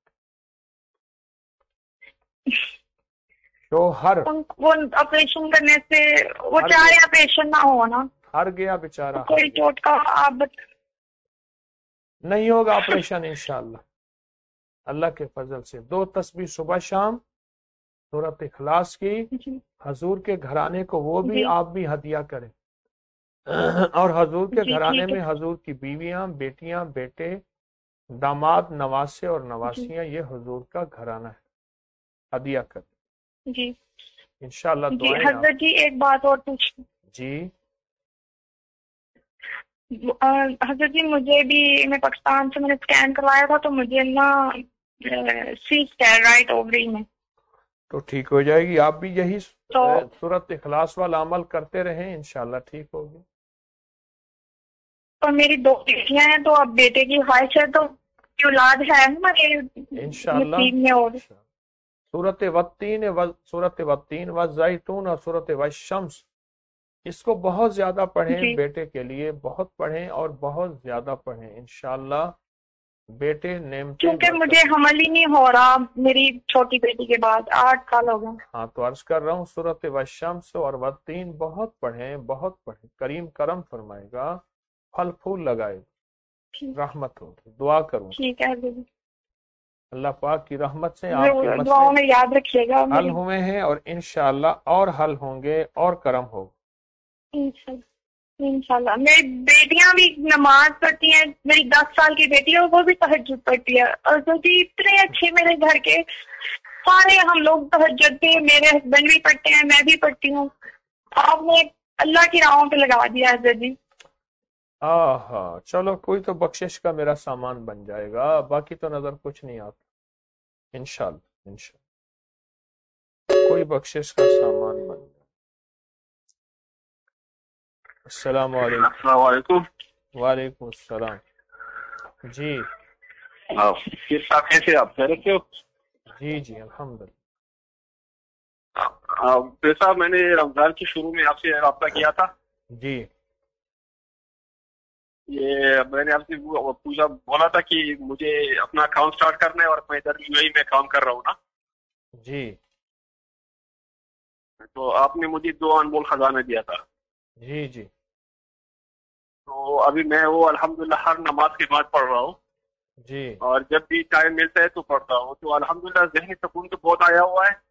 شوہر وہ آپریشن کرنے سے وہ چاہ رہے آپریشن نہ ہونا. ہر گیا بیچارہ. کوئی چوٹ کا آپ نہیں ہوگا آپریشن انشاءاللہ. اللہ کے فضل سے دو تسبیح صبح شام سورۃ اخلاص کی حضور کے گھرانے کو وہ بھی آپ بھی ہدیہ کریں. اور حضور کے گھرانے میں حضور کی بیویاں، بیٹیاں، بیٹے، داماد، نواسے اور نواسیاں، یہ حضور کا گھرانہ ہے. ہدیہ کریں جی انشاءاللہ. دعائیں حضرت جی ایک بات اور پوچھیں. جی حضرت جی مجھے بھی میں پاکستان سے میں نے اسکین کروایا تھا تو مجھے نا سی اسکین رائٹ اووری میں. تو ٹھیک ہو جائے گی. آپ بھی یہی سورۃ اخلاص والا عمل کرتے رہیں انشاءاللہ ٹھیک ہوگی. اور میری دو بیٹیاں ہیں تو اب بیٹے کی خواہش ہے تو اولاد ہے انشاءاللہ. سورۃ والتین سورۃ والتین والزیتون اور سورۃ والشمس اس کو بہت زیادہ پڑھیں. جی. بیٹے کے لیے بہت پڑھیں اور بہت زیادہ پڑھیں انشاءاللہ. بیٹے نعمتیں کیونکہ مجھے حمل ہی نہیں ہو رہا میری چھوٹی بیٹی کے بعد آٹھ سال ہو گئے. ہاں تو عرض کر رہا ہوں سورۃ والشمس اور والتین بہت پڑھیں بہت پڑھیں. کریم کرم فرمائے گا، پھل پھول لگائے گا، رحمت ہوگی. دعا کروں. ٹھیک ہے. اللہ پاک کی رحمت سے آپ کے دعاؤں میں یاد رکھیے گا. حل ہوئے ہیں اور انشاءاللہ اور حل ہوں گے اور کرم ہوگا انشاءاللہ. میری بیٹیاں بھی نماز پڑھتی ہیں. میری دس سال کی بیٹی ہے وہ بھی تہجد پڑھتی ہے. اور جو جی اتنے اچھے میرے گھر کے سارے ہم لوگ تہجد پہ، میرے ہسبینڈ بھی پڑھتے ہیں، میں بھی پڑھتی ہوں. آپ نے اللہ کی راہوں پہ لگا دیا حضرت جی. آہا چلو کوئی تو بخشش کا میرا سامان بن جائے گا. باقی تو نظر کچھ نہیں آتا انشاءاللہ. انشاءاللہ کوئی بخشش کا سامان بن جائے. السلام علیکم. السلام علیکم. وعلیکم السلام. جی کس طرح سے آپ خیریت سے ہو؟ جی جی الحمدللہ. پھر صاحب میں نے رمضان کے شروع میں آپ سے رابطہ کیا تھا جی. یہ میں نے آپ سے پوچھا بولا تھا کہ مجھے اپنا اکاؤنٹ سٹارٹ کرنا ہے اور میں ادھر یو اے ای میں کام کر رہا ہوں نا. جی. تو آپ نے مجھے دو انمول خزانہ دیا تھا. جی جی. تو ابھی میں وہ الحمدللہ ہر نماز کے بعد پڑھ رہا ہوں. جی. اور جب بھی ٹائم ملتا ہے تو پڑھتا ہوں. تو الحمدللہ ذہنی سکون تو بہت آیا ہوا ہے.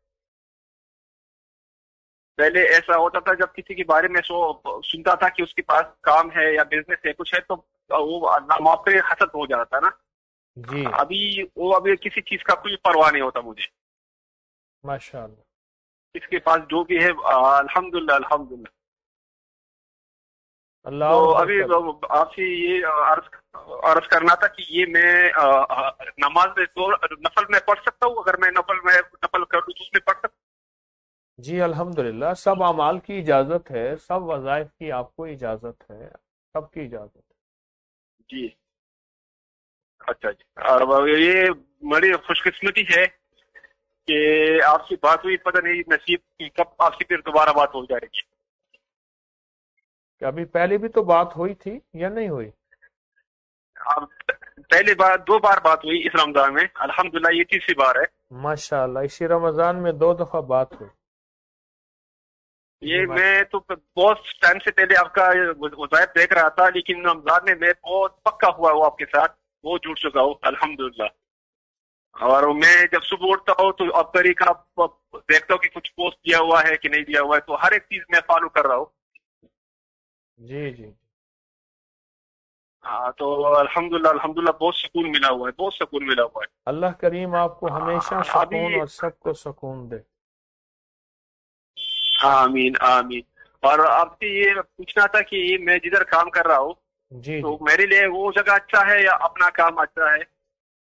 پہلے ایسا ہوتا تھا جب کسی کے بارے میں سو سنتا تھا کہ اس کے پاس کام ہے یا بزنس ہے کچھ ہے تو وہ موقع حسد ہو جاتا تھا نا. جی. ابھی وہ ابھی کسی چیز کا کوئی پرواہ نہیں ہوتا مجھے. ماشاء اللہ. اس کے پاس جو بھی ہے الحمدللہ الحمدللہ. اللہ. تو ابھی آپ سے یہ عرض عرض کرنا تھا کہ یہ میں نماز میں دو نفل میں پڑھ سکتا ہوں. اگر میں نفل میں نفل کر دوں تو اس میں پڑھ سکتا ہوں. جی الحمدللہ سب اعمال کی اجازت ہے, سب وظائف کی آپ کو اجازت ہے, سب کی اجازت ہے. جی اچھا جی. اور یہ بڑی خوش قسمتی ہے کہ آپ سے بات ہوئی. پتہ نہیں نصیب کی کب آپ سے پھر دوبارہ بات ہو جائے گی. ابھی پہلے بھی تو بات ہوئی تھی یا نہیں ہوئی؟ پہلے بار دو بار بات ہوئی اس رمضان میں الحمدللہ. یہ تیسری بار ہے. ماشاء اللہ. اسی رمضان میں دو دفعہ بات ہوئی. یہ میں تو بہت ٹائم سے پہلے آپ کا وظائف دیکھ رہا تھا لیکن رمضان میں میں بہت پکا ہوا ہوں آپ کے ساتھ. وہ جڑ چکا ہوں الحمدللہ. اور میں جب صبح اٹھتا ہوں تو اب طریقہ دیکھتا ہوں کہ کچھ پوسٹ دیا ہوا ہے کہ نہیں دیا ہوا ہے تو ہر ایک چیز میں فالو کر رہا ہوں. جی جی. ہاں تو الحمدللہ الحمدللہ بہت سکون ملا ہوا ہے. بہت سکون ملا ہوا ہے. اللہ کریم آپ کو ہمیشہ سکون اور سب کو سکون دے. آمین آمین. اور آپ سے یہ پوچھنا تھا کہ میں جدھر کام کر رہا ہوں جی تو میرے لیے وہ جگہ اچھا ہے یا اپنا کام اچھا ہے؟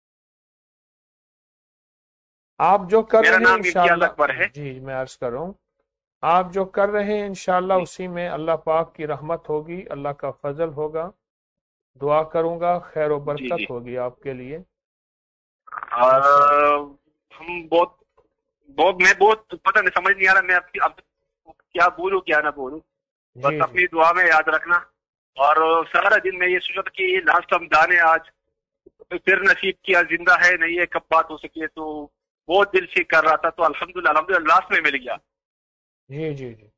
آپ جو کر میرا رہے ہیں نام امتیاز اکبر ہے. جی میں عرض کر رہا ہوں آپ جو کر رہے ہیں انشاءاللہ اسی میں اللہ پاک کی رحمت ہوگی, اللہ کا فضل ہوگا. دعا کروں گا خیر و برکت ہوگی آپ کے لیے. اور ہم بہت بہت میں بہت پتہ نہیں سمجھ نہیں آ رہا میں آپ کی اب کیا بولوں کیا نہ بولوں. بس اپنی دعا میں یاد رکھنا. اور سارا دن میں یہ سوچا تھا کہ لاسٹ رمضان ہے آج, پھر نصیب کیا زندہ ہے نہیں ہے کب بات ہو سکی ہے. تو بہت دل سے کر رہا تھا تو الحمدللہ الحمدللہ لاسٹ میں مل گیا. جی جی جی.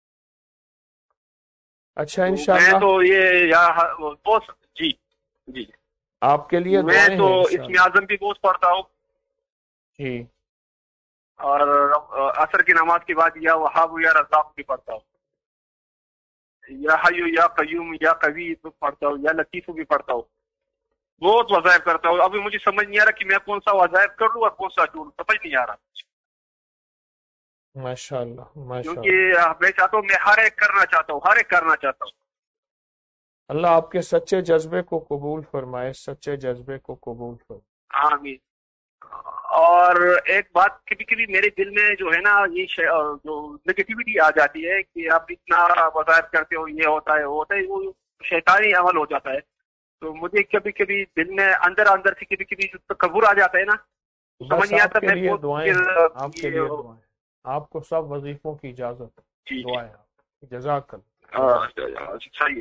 اچھا تو انشاءاللہ میں تو یہ یا بہت جی جی آپ کے لیے میں دعائیں تو ہیں اسم اعظم بھی بہت پڑھتا ہوں. جی. اور عصر کی نماز کے بعد یا وہاب یا رزاق بھی پڑھتا ہوں. یا حیو یا قیوم یا قوی پڑھتا ہوں. یا لطیف بھی پڑھتا ہوں. بہت وظائف کرتا ہوں. ابھی مجھے سمجھ نہیں آ رہا کہ میں کون سا وظائف کر لوں اور کون سا جوڑوں. سمجھ نہیں آ رہا. ماشاء اللہ ماشاء اللہ. کیونکہ میں چاہتا ہوں میں ہر ایک کرنا چاہتا ہوں ہر ایک کرنا چاہتا ہوں. اللہ آپ کے سچے جذبے کو قبول فرمائے, سچے جذبے کو قبول فرمائے. آمین. اور ایک بات کبھی کبھی میرے دل میں جو ہے نا یہ جو نگیٹیوٹی آ جاتی ہے کہ آپ اتنا وظائف کرتے ہو یہ ہوتا ہے وہ ہوتا ہے, وہ شیطانی عمل ہو جاتا ہے. تو مجھے کبھی کبھی دل میں اندر اندر سے کبھی کبھی جو تکبر آ جاتا ہے نا سمجھ نہیں آتا. میں آپ کے لیے دعائیں, آپ کو سب وظیفوں کی اجازت. دعائیں جزاک اللہ. صحیح.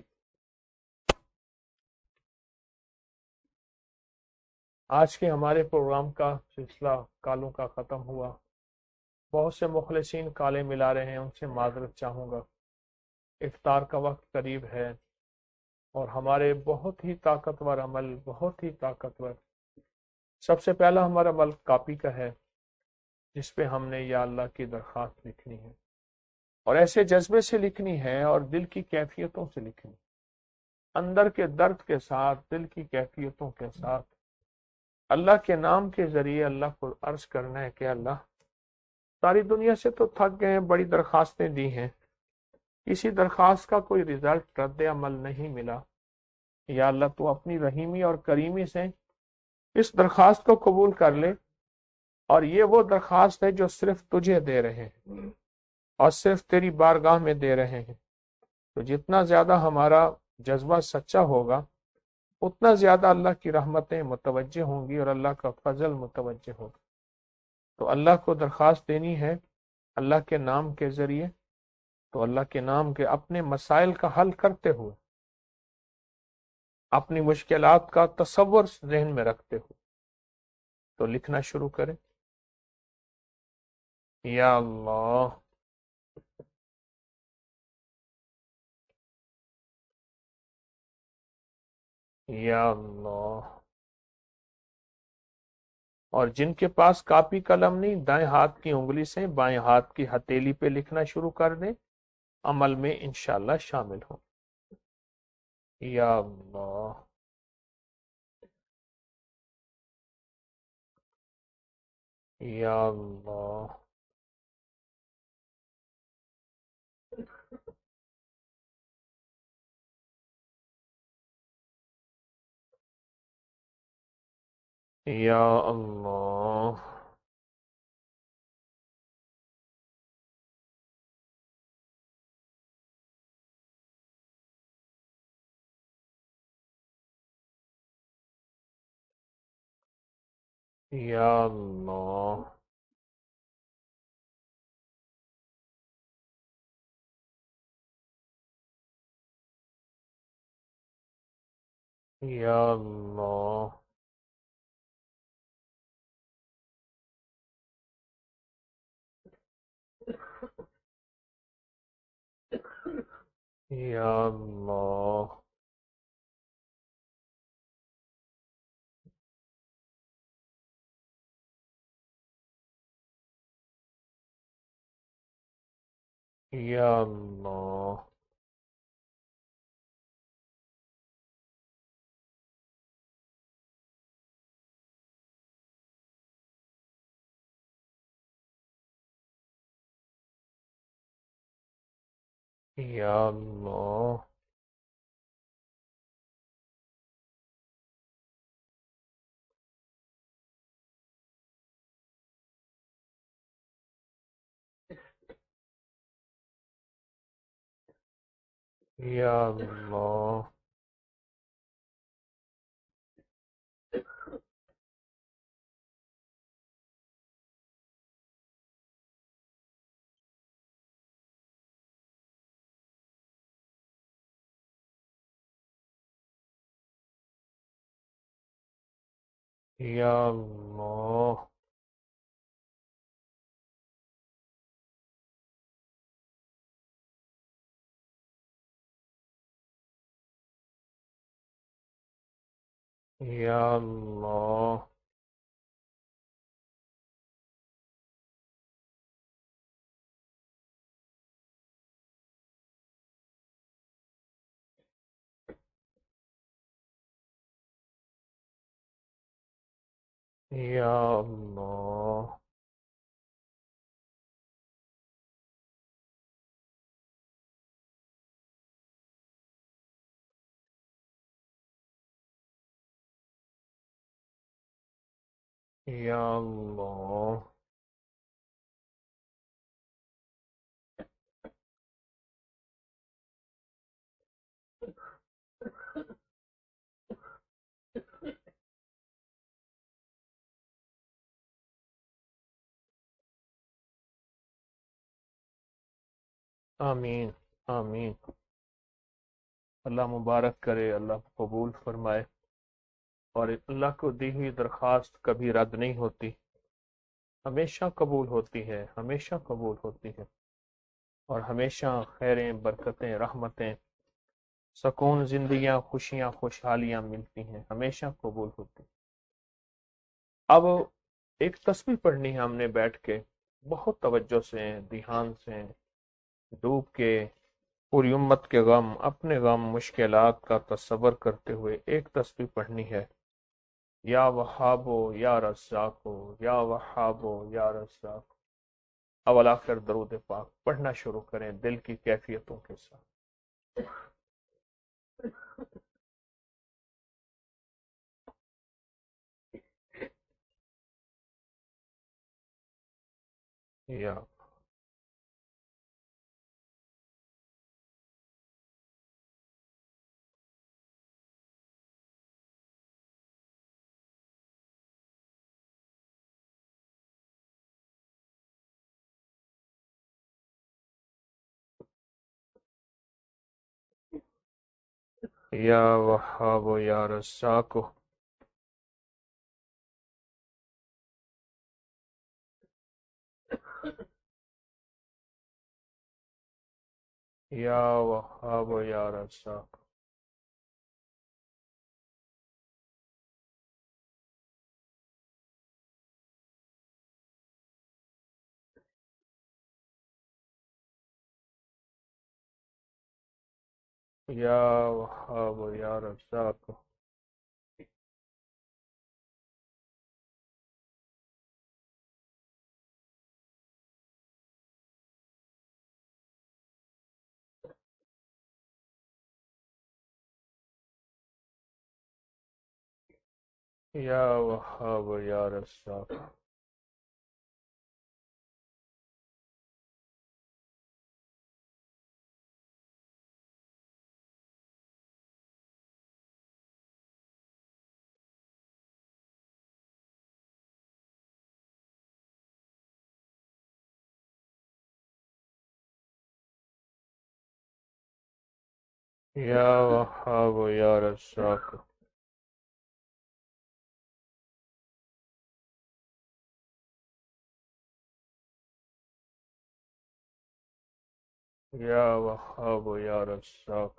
آج کے ہمارے پروگرام کا سلسلہ کالوں کا ختم ہوا. بہت سے مخلصین کالے ملا رہے ہیں, ان سے معذرت چاہوں گا. افطار کا وقت قریب ہے اور ہمارے بہت ہی طاقتور عمل بہت ہی طاقتور سب سے پہلا ہمارا عمل کاپی کا ہے جس پہ ہم نے یا اللہ کی درخواست لکھنی ہے اور ایسے جذبے سے لکھنی ہے اور دل کی کیفیتوں سے لکھنی, اندر کے درد کے ساتھ دل کی کیفیتوں کے ساتھ اللہ کے نام کے ذریعے اللہ کو عرض کرنا ہے کہ اللہ ساری دنیا سے تو تھک گئے ہیں, بڑی درخواستیں دی ہیں, کسی درخواست کا کوئی رزلٹ رد عمل نہیں ملا. یا اللہ تو اپنی رحیمی اور کریمی سے اس درخواست کو قبول کر لے, اور یہ وہ درخواست ہے جو صرف تجھے دے رہے ہیں اور صرف تیری بارگاہ میں دے رہے ہیں. تو جتنا زیادہ ہمارا جذبہ سچا ہوگا اتنا زیادہ اللہ کی رحمتیں متوجہ ہوں گی اور اللہ کا فضل متوجہ ہوگا. تو اللہ کو درخواست دینی ہے اللہ کے نام کے ذریعے، تو اللہ کے نام کے اپنے مسائل کا حل کرتے ہوئے، اپنی مشکلات کا تصور ذہن میں رکھتے ہوئے تو لکھنا شروع کریں. یا اللہ، یا اللہ. اور جن کے پاس کاپی قلم نہیں، دائیں ہاتھ کی انگلی سے بائیں ہاتھ کی ہتھیلی پہ لکھنا شروع کر دیں، عمل میں انشاءاللہ شامل ہوں. یا اللہ، یا اللہ، یا اللہ، یا اللہ، یا اللہ، یا اللہ، یا اللہ، یا اللہ، یا اللہ، یا اللہ، یا اللہ، یا اللہ، یا اللہ، آمین، آمین. اللہ مبارک کرے، اللہ قبول فرمائے. اور اللہ کو دی ہوئی درخواست کبھی رد نہیں ہوتی، ہمیشہ قبول ہوتی ہے، ہمیشہ قبول ہوتی ہے، اور ہمیشہ خیریں، برکتیں، رحمتیں، سکون، زندگیاں، خوشیاں، خوشحالیاں ملتی ہیں، ہمیشہ قبول ہوتی ہیں. اب ایک تسبیح پڑھنی ہے ہم نے بیٹھ کے، بہت توجہ سے، دھیان سے، ڈوب کے، پوری امت کے غم، اپنے غم، مشکلات کا تصور کرتے ہوئے ایک تسبیح پڑھنی ہے. یا وہابو یا رزاقو، یا وہابو یا رزاقو. اول آخر درود پاک پڑھنا شروع کریں دل کی کیفیتوں کے ساتھ. یا یا وہاب یا رزاق یا وہاب یا رزاق یا وہاب یا رزاق یا وہاب یا رزاق یا وہاب یا رزاق یا وہاب یا رزاق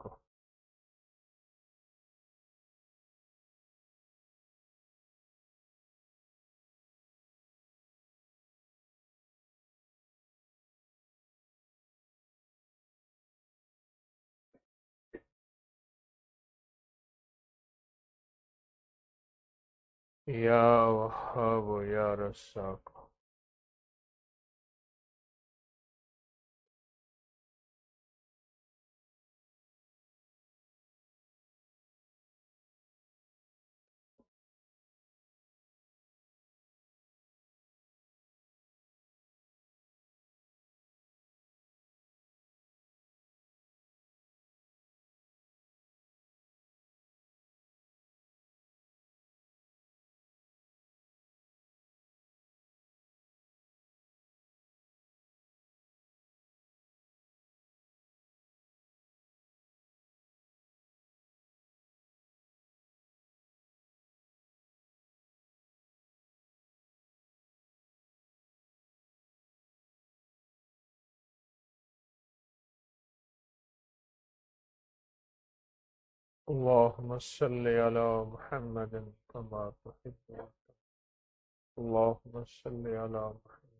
یا وہاب یا رزاق اللہم صلی علی محمد کما تحب اللہم صلی علی محمد.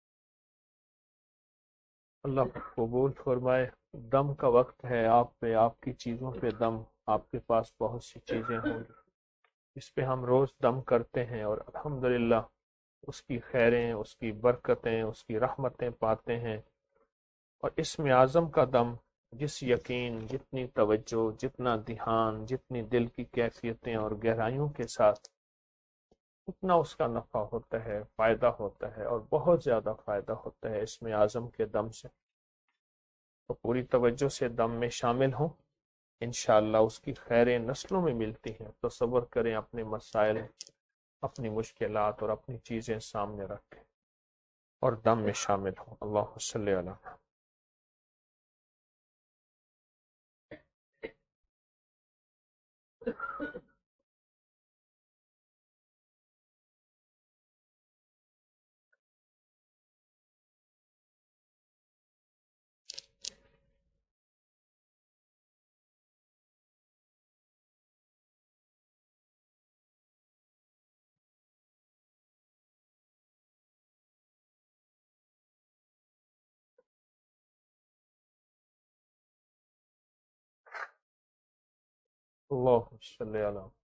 اللہ قبول فرمائے. دم کا وقت ہے، آپ پہ، آپ کی چیزوں پہ دم. آپ کے پاس بہت سی چیزیں ہوں گی اس پہ ہم روز دم کرتے ہیں، اور الحمدللہ اس کی خیریں، اس کی برکتیں، اس کی رحمتیں پاتے ہیں. اور اسم اعظم کا دم، جس یقین، جتنی توجہ، جتنا دھیان، جتنی دل کی کیفیتیں اور گہرائیوں کے ساتھ، اتنا اس کا نفع ہوتا ہے، فائدہ ہوتا ہے، اور بہت زیادہ فائدہ ہوتا ہے اسم اعظم کے دم سے. تو پوری توجہ سے دم میں شامل ہوں، انشاءاللہ اس کی خیریں نسلوں میں ملتی ہیں. تصور کریں اپنے مسائل، اپنی مشکلات اور اپنی چیزیں سامنے رکھیں اور دم میں شامل ہوں. اللہ صلی علی محمد. اللہ صلی علی محمد.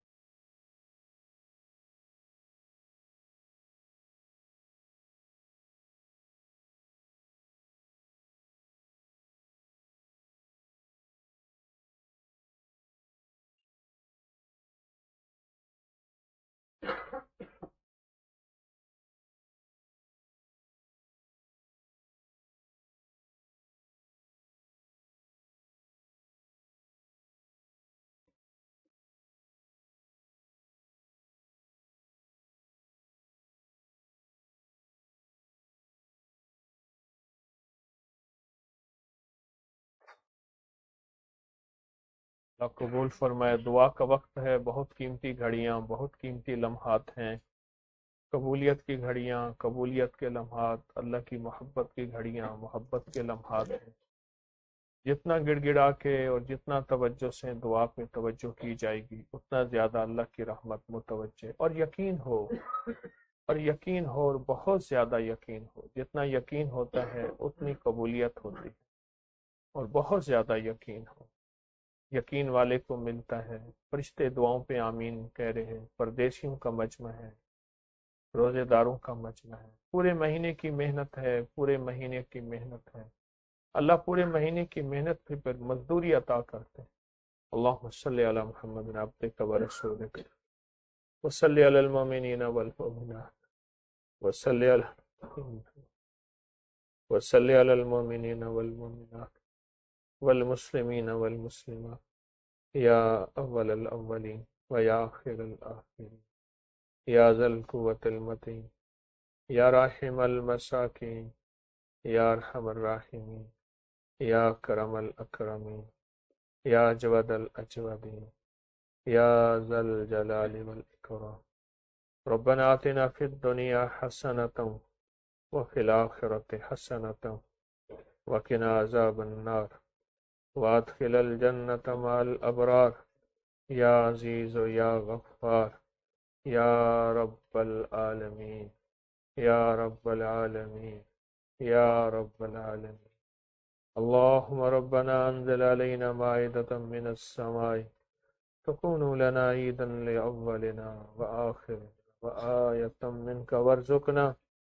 اللہ قبول فرمائے. دعا کا وقت ہے، بہت قیمتی گھڑیاں، بہت قیمتی لمحات ہیں، قبولیت کی گھڑیاں، قبولیت کے لمحات، اللہ کی محبت کی گھڑیاں، محبت کے لمحات ہیں. جتنا گڑ گڑا کے اور جتنا توجہ سے دعا پہ توجہ کی جائے گی اتنا زیادہ اللہ کی رحمت متوجہ. اور یقین ہو اور یقین ہو اور بہت زیادہ یقین ہو. جتنا یقین ہوتا ہے اتنی قبولیت ہوتی ہے، اور بہت زیادہ یقین ہو. یقین والے کو ملتا ہے. فرشتے دعاؤں پہ آمین کہہ رہے ہیں. پردیسیوں کا مجمع ہے، روزے داروں کا مجمع ہے. پورے مہینے کی محنت ہے، پورے مہینے کی محنت ہے. اللہ پورے مہینے کی محنت پہ پر مزدوری عطا کرتے ہیں. اللہم صلی علی محمد عبدک و رسولک وصلی علی المؤمنین والمؤمنات وصلی علی وصلی علی المؤمنین والمؤمنات والمسلمین والمسلمات یا اول الاولین و یا آخر الاخرین یا ذا القوة المتین یا راحم المساکین یا ارحم الراحمین یا کرم الاکرمین یا اجود الاجودین یا ذا الجلال والاکرام. ربنا آتنا فی الدنیا حسنۃ وفی الآخرۃ حسنۃ وقنا عذاب النار وادخل الجنۃ مع الابرار یا عزیز یا غفار یا رب العالمین یا رب العالمین یا رب العالمین. اللهم ربنا انزل علينا مائدة من السماء تكون لنا عيدا لأولنا وآخرنا وآية منك وارزقنا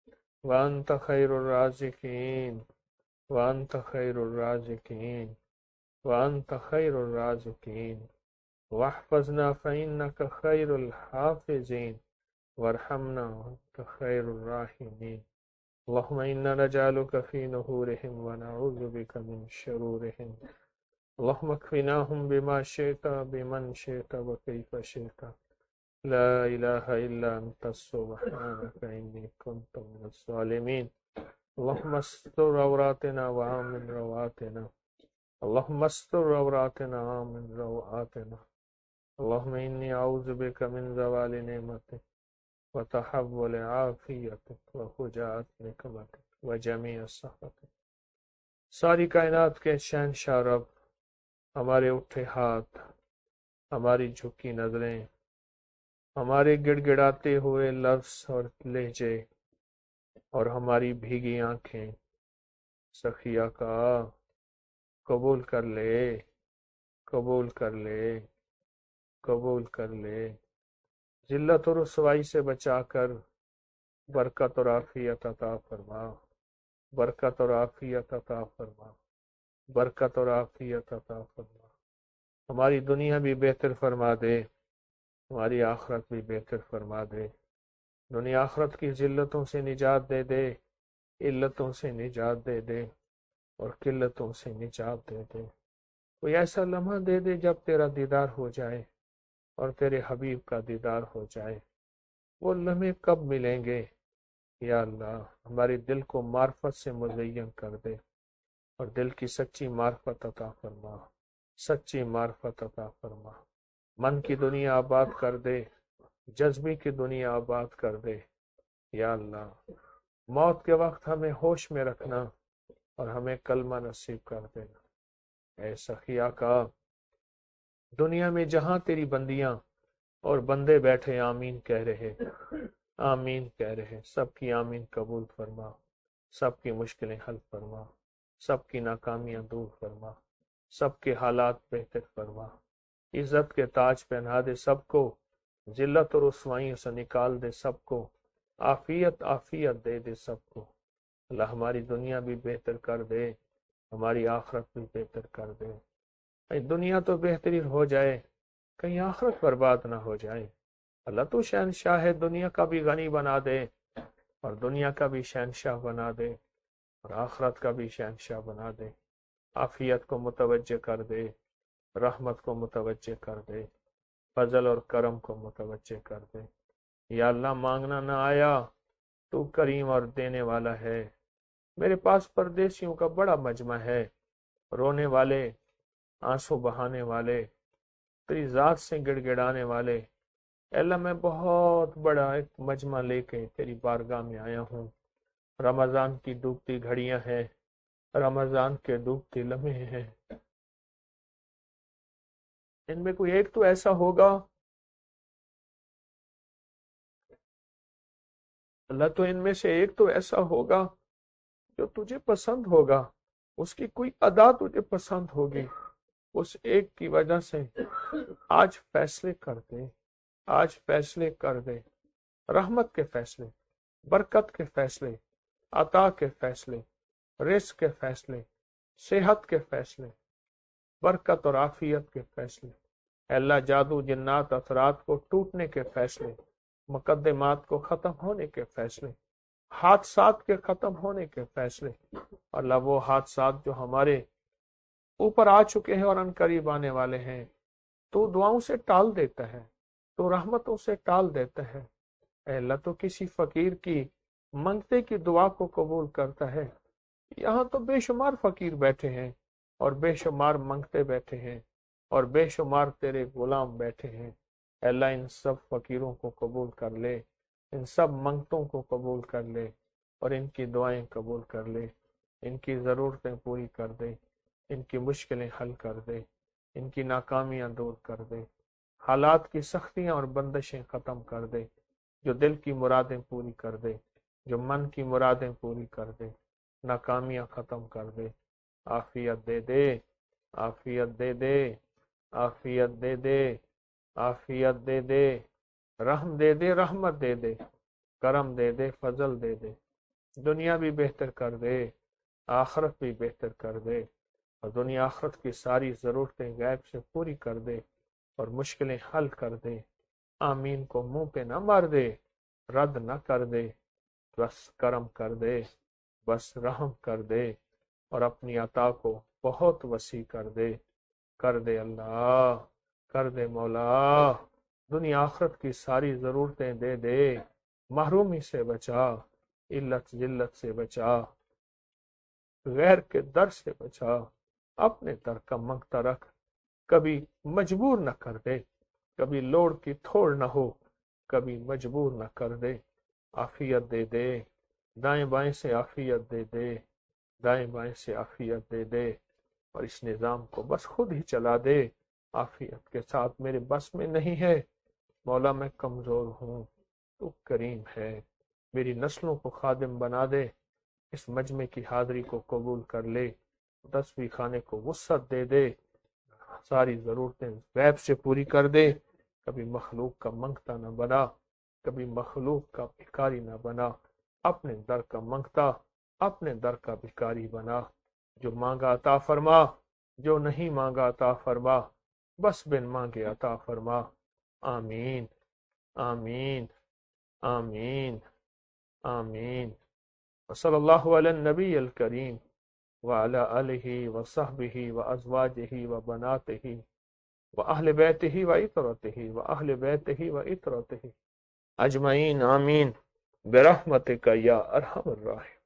وأنت خير الرازقين وأنت خير الرازقين وأنت خير الرازقين واحفظنا فإنك خير الحافظين وارحمنا وأنت خير الراحمين. اللهم إنا نجعلك في نحورهم ونعوذ بك من شرورهم. اللهم اكفناهم بما شئت بمن شئت وكيف شئت. لا إله إلا أنت سبحانك إني كنت من الظالمين. اللهم استر عوراتنا وآمن رواتنا. اللهم استر عوراتنا وآمن رواتنا. اللهم إني أعوذ بك من زوال نعمتك وتحول عافیتک وفجاءت نقمتک وجمیع سخطک. ساری کائنات کے شہنشاہ رب، ہمارے اٹھے ہاتھ، ہماری جھکی نظریں، ہمارے گڑ گڑاتے ہوئے لفظ اور لہجے اور ہماری بھیگی آنکھیں سخیہ کا قبول کر لے، قبول کر لے، قبول کر لے. ذلت اور رسوائی سے بچا کر برکت اور عافیت عطا فرما، برکت اور عافیت عطا فرما، برکت اور عافیت عطا فرما. ہماری دنیا بھی بہتر فرما دے، ہماری آخرت بھی بہتر فرما دے. دنیا آخرت کی ذلتوں سے نجات دے دے، علتوں سے نجات دے دے اور قلتوں سے نجات دے دے. کوئی ایسا لمحہ دے دے جب تیرا دیدار ہو جائے اور تیرے حبیب کا دیدار ہو جائے. وہ لمحے کب ملیں گے؟ یا اللہ ہمارے دل کو معرفت سے مزین کر دے اور دل کی سچی معرفت عطا فرما، سچی معرفت عطا فرما. من کی دنیا آباد کر دے، جذبی کی دنیا آباد کر دے. یا اللہ موت کے وقت ہمیں ہوش میں رکھنا اور ہمیں کلمہ نصیب کر دینا. اے سخیہ کا دنیا میں جہاں تیری بندیاں اور بندے بیٹھے آمین کہہ رہے، آمین کہہ رہے، سب کی آمین قبول فرما، سب کی مشکلیں حل فرما، سب کی ناکامیاں دور فرما، سب کے حالات بہتر فرما. عزت کے تاج پہنا دے سب کو، ذلت اور رسوائیوں سے نکال دے سب کو، عافیت عافیت دے دے سب کو. اللہ ہماری دنیا بھی بہتر کر دے، ہماری آخرت بھی بہتر کر دے. دنیا تو بہترین ہو جائے، کہیں آخرت برباد نہ ہو جائے. اللہ تو شہنشاہ ہے، دنیا کا بھی غنی بنا دے اور دنیا کا بھی شہنشاہ بنا دے اور آخرت کا بھی شہنشاہ بنا دے. عافیت کو متوجہ کر دے، رحمت کو متوجہ کر دے، فضل اور کرم کو متوجہ کر دے. یا اللہ مانگنا نہ آیا، تو کریم اور دینے والا ہے. میرے پاس پردیسیوں کا بڑا مجمع ہے، رونے والے، آنسو بہانے والے، تیری ذات سے گڑ گڑانے والے، اے اللہ میں بہت بڑا ایک مجمع لے کے تیری بارگاہ میں آیا ہوں. رمضان کی ڈوبتی گھڑیاں ہیں، رمضان کے ڈوبتے لمحے ہیں، ان میں کوئی ایک تو ایسا ہوگا اللہ، تو ان میں سے ایک تو ایسا ہوگا جو تجھے پسند ہوگا، اس کی کوئی ادا تجھے پسند ہوگی، اس ایک کی وجہ سے آج فیصلے کر دے، آج فیصلے کر دے، رحمت کے فیصلے، برکت کے فیصلے، عطا کے فیصلے، رزق کے فیصلے، صحت کے فیصلے، برکت اور عافیت کے فیصلے. اے اللہ جادو جنات اثرات کو ٹوٹنے کے فیصلے، مقدمات کو ختم ہونے کے فیصلے، حادثات کے ختم ہونے کے فیصلے. اللہ وہ حادثات جو ہمارے اوپر آ چکے ہیں اور ان قریب آنے والے ہیں، تو دعاؤں سے ٹال دیتا ہے، تو رحمتوں سے ٹال دیتا ہے. اے اللہ تو کسی فقیر کی منگتے کی دعا کو قبول کرتا ہے. یہاں تو بے شمار فقیر بیٹھے ہیں اور بے شمار منگتے بیٹھے ہیں اور بے شمار تیرے غلام بیٹھے ہیں. اے اللہ ان سب فقیروں کو قبول کر لے، ان سب منگتوں کو قبول کر لے اور ان کی دعائیں قبول کر لے، ان کی ضرورتیں پوری کر دے، ان کی مشکلیں حل کر دے، ان کی ناکامیاں دور کر دے، حالات کی سختیاں اور بندشیں ختم کر دے، جو دل کی مرادیں پوری کر دے، جو من کی مرادیں پوری کر دے، ناکامیاں ختم کر دے. عافیت دے دے، عافیت دے دے، عافیت دے دے، عافیت دے دے، رحم دے دے، رحمت دے دے، کرم دے دے، فضل دے دے. دنیا بھی بہتر کر دے، آخرت بھی بہتر کر دے، اور دنیا آخرت کی ساری ضرورتیں غیب سے پوری کر دے اور مشکلیں حل کر دے. آمین کو منہ پہ نہ مار دے، رد نہ کر دے، بس کرم کر دے، بس رحم کر دے اور اپنی عطا کو بہت وسیع کر دے. کر دے اللہ، کر دے مولا، دنیا آخرت کی ساری ضرورتیں دے دے، محرومی سے بچا، علت ذلت سے بچا، غیر کے در سے بچا، اپنے در کا منگتا رکھ، کبھی مجبور نہ کر دے، کبھی لوڑ کی تھوڑ نہ ہو، کبھی مجبور نہ کر دے. عافیت دے دے، دائیں بائیں سے عافیت دے دے، دائیں بائیں سے عافیت دے دے، اور اس نظام کو بس خود ہی چلا دے. عافیت کے ساتھ میرے بس میں نہیں ہے مولا، میں کمزور ہوں، تو کریم ہے، میری نسلوں کو خادم بنا دے. اس مجمع کی حاضری کو قبول کر لے، تسبیح خانے کو وسعت دے دے، ساری ضرورتیں غیب سے پوری کر دے. کبھی مخلوق کا منگتا نہ بنا، کبھی مخلوق کا بھکاری نہ بنا، اپنے در کا منگتا، اپنے در کا بھکاری بنا. جو مانگا عطا فرما، جو نہیں مانگا عطا فرما، بس بن مانگے عطا فرما. آمین آمین آمین آمین. وصلی اللہ علی النبی الکریم وعلی آلہ وصحبہ وازواجہ وبناتہ واہل بیتہ وعطرتہ واہل بیتہ وعطرتہ اجمعین. آمین برحمتک یا ارحم الراحمین.